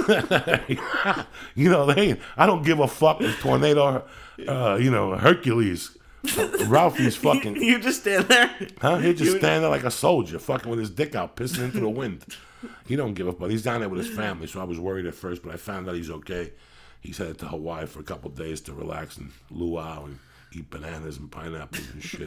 But, you know, they ain't... I don't give a fuck if tornado, uh, you know, Hercules... Ralphie's fucking... You just stand there? Huh? He'd just stand there like a soldier, fucking with his dick out, pissing into the wind. He don't give a fuck. He's down there with his family, so I was worried at first, but I found out he's okay. He's headed to Hawaii for a couple of days to relax and luau and eat bananas and pineapples and shit.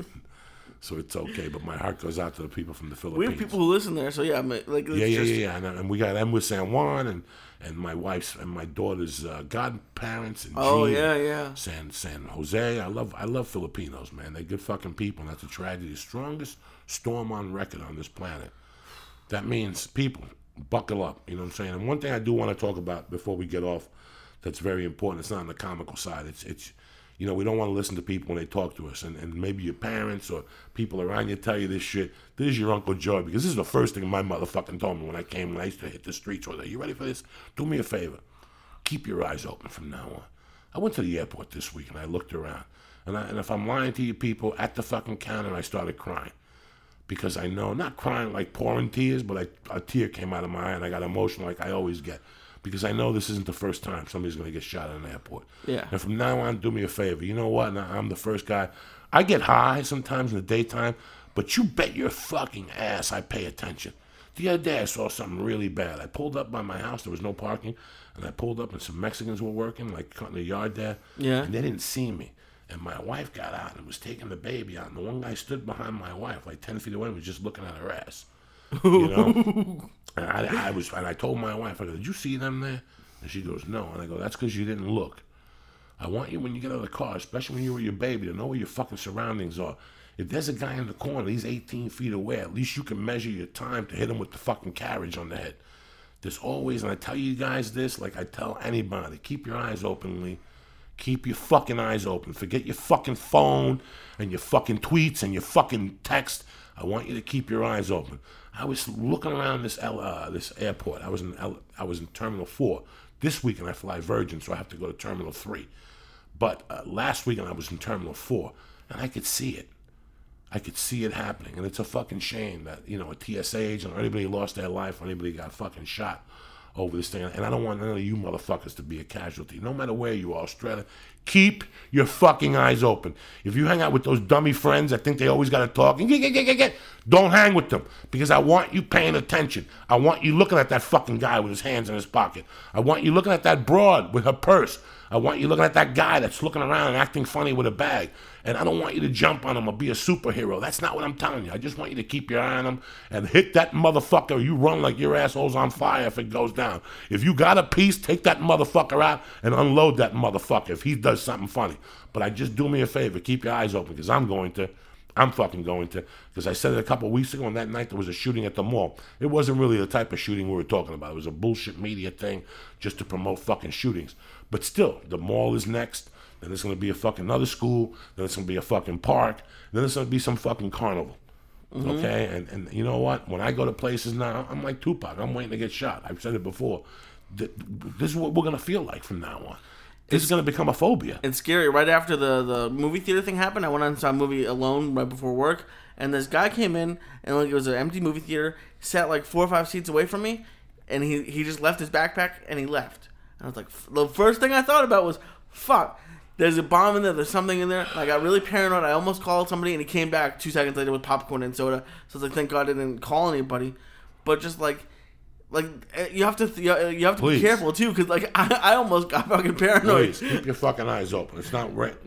So it's okay, but my heart goes out to the people from the Philippines. We have people who listen there, so yeah, I'm like, it's Yeah, yeah, just, yeah, yeah. And, and we got them with San Juan and, and my wife's and my daughter's uh, godparents and Oh, Jean, yeah, yeah. San San Jose. I love I love Filipinos, man. They're good fucking people, and that's a tragedy. The strongest storm on record on this planet. That means people, buckle up. You know what I'm saying? And one thing I do want to talk about before we get off that's very important. It's not on the comical side. It's it's you know, we don't want to listen to people when they talk to us. And, and maybe your parents or people around you tell you this shit. This is your Uncle Joe. Because this is the first thing my motherfucking told me when I came, when I used to hit the streets. Was like, you ready for this? Do me a favor. Keep your eyes open from now on. I went to the airport this week and I looked around. And, I, and if I'm lying to you people, at the fucking counter, I started crying. Because I know, not crying like pouring tears, but I, a tear came out of my eye and I got emotional like I always get. Because I know this isn't the first time somebody's going to get shot at an airport. Yeah. And from now on, do me a favor. You know what? Now, I'm the first guy. I get high sometimes in the daytime, but you bet your fucking ass I pay attention. The other day I saw something really bad. I pulled up by my house. There was no parking. And I pulled up and some Mexicans were working, like cutting the yard there. Yeah. And they didn't see me. And my wife got out and was taking the baby out. And the one guy stood behind my wife, like ten feet away, and was just looking at her ass. You know? And I, I was, and I told my wife, I go, did you see them there? And she goes, no. And I go, that's because you didn't look. I want you, when you get out of the car, especially when you're with your baby, to know where your fucking surroundings are. If there's a guy in the corner, he's eighteen feet away, at least you can measure your time to hit him with the fucking carriage on the head. There's always, and I tell you guys this, like I tell anybody, keep your eyes open, Lee. Keep your fucking eyes open. Forget your fucking phone and your fucking tweets and your fucking text. I want you to keep your eyes open. I was looking around this L, uh, this airport. I was in L, I was in Terminal four. This weekend I fly Virgin, so I have to go to Terminal three. But uh, last weekend I was in Terminal four, and I could see it. I could see it happening, and it's a fucking shame that, you know, a T S A agent or anybody lost their life or anybody got fucking shot over this thing. And I don't want none of you motherfuckers to be a casualty. No matter where you are, Australia, keep your fucking eyes open. If you hang out with those dummy friends that think they always got to talk, and get, get, get, get, get, don't hang with them. Because I want you paying attention. I want you looking at that fucking guy with his hands in his pocket. I want you looking at that broad with her purse. I I want you looking at that guy that's looking around and acting funny with a bag. And I don't want you to jump on him or be a superhero. That's not what I'm telling you. I just want you to keep your eye on him and hit that motherfucker. You run like your asshole's on fire if it goes down. If you got a piece, take that motherfucker out and unload that motherfucker if he does something funny. But I just do me a favor. Keep your eyes open because I'm going to. I'm fucking going to. Because I said it a couple of weeks ago, and that night there was a shooting at the mall. It wasn't really the type of shooting we were talking about. It was a bullshit media thing just to promote fucking shootings. But still, the mall is next. Then there's going to be a fucking another school. Then it's going to be a fucking park. Then there's going to be some fucking carnival. Mm-hmm. Okay? And and you know what? When I go to places now, I'm like Tupac. I'm waiting to get shot. I've said it before. This is what we're going to feel like from now on. This is going to become a phobia. It's scary. Right after the, the movie theater thing happened, I went and saw a movie alone right before work, and this guy came in, and like it was an empty movie theater, sat like four or five seats away from me, and he, he just left his backpack, and he left. And I was like, the first thing I thought about was, fuck, there's a bomb in there, there's something in there. And I got really paranoid. I almost called somebody, and he came back two seconds later with popcorn and soda. So I was like, thank God I didn't call anybody. But just like... Like, you have to you have to Please. be careful, too, because, like, I, I almost got fucking paranoid. Please, keep your fucking eyes open. It's not right.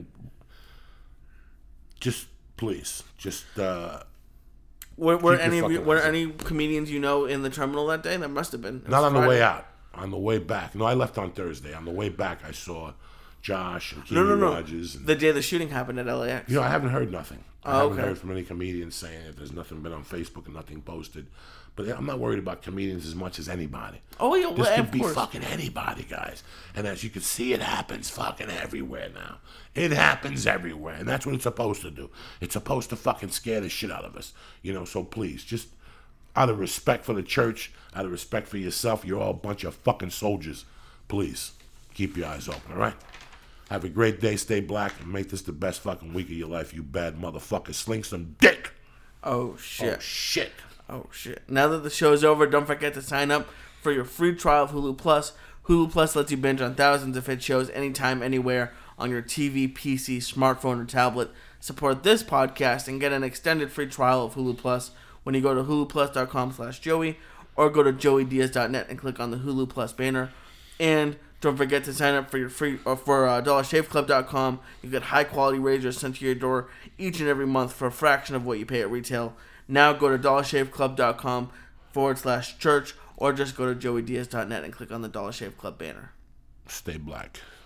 Just, please, just, uh... Were, were any fucking were eyes any comedians you know in the terminal that day? That must have been. It Not was on the Friday. way out. On the way back. No, I left on Thursday. On the way back, I saw Josh and No, Keely no, no. Rogers. And, The day the shooting happened at L A X. you know, I haven't heard nothing. I Oh, haven't okay. heard from any comedians saying it. There's nothing been on Facebook and nothing posted. But I'm not worried about comedians as much as anybody. Oh, yeah, This well, could of be course. fucking anybody, guys. And as you can see, it happens fucking everywhere now. It happens everywhere. And that's what it's supposed to do. It's supposed to fucking scare the shit out of us. You know, so please, just out of respect for the church, out of respect for yourself, you're all a bunch of fucking soldiers. Please, keep your eyes open, all right? Have a great day, stay black, and make this the best fucking week of your life, you bad motherfucker. Sling some dick. Oh shit. Oh, shit. Oh shit. Now that the show's over, don't forget to sign up for your free trial of Hulu Plus. Hulu Plus lets you binge on thousands of hit shows anytime, anywhere on your T V, P C, smartphone, or tablet. Support this podcast and get an extended free trial of Hulu Plus when you go to huluplus.com slash Joey or go to joey diaz dot net and click on the Hulu Plus banner. And don't forget to sign up for your free or for uh, dollar shave club dot com. You get high quality razors sent to your door each and every month for a fraction of what you pay at retail. Now go to dollar shave club dot com forward slash church or just go to joey diaz dot net and click on the Dollar Shave Club banner. Stay black.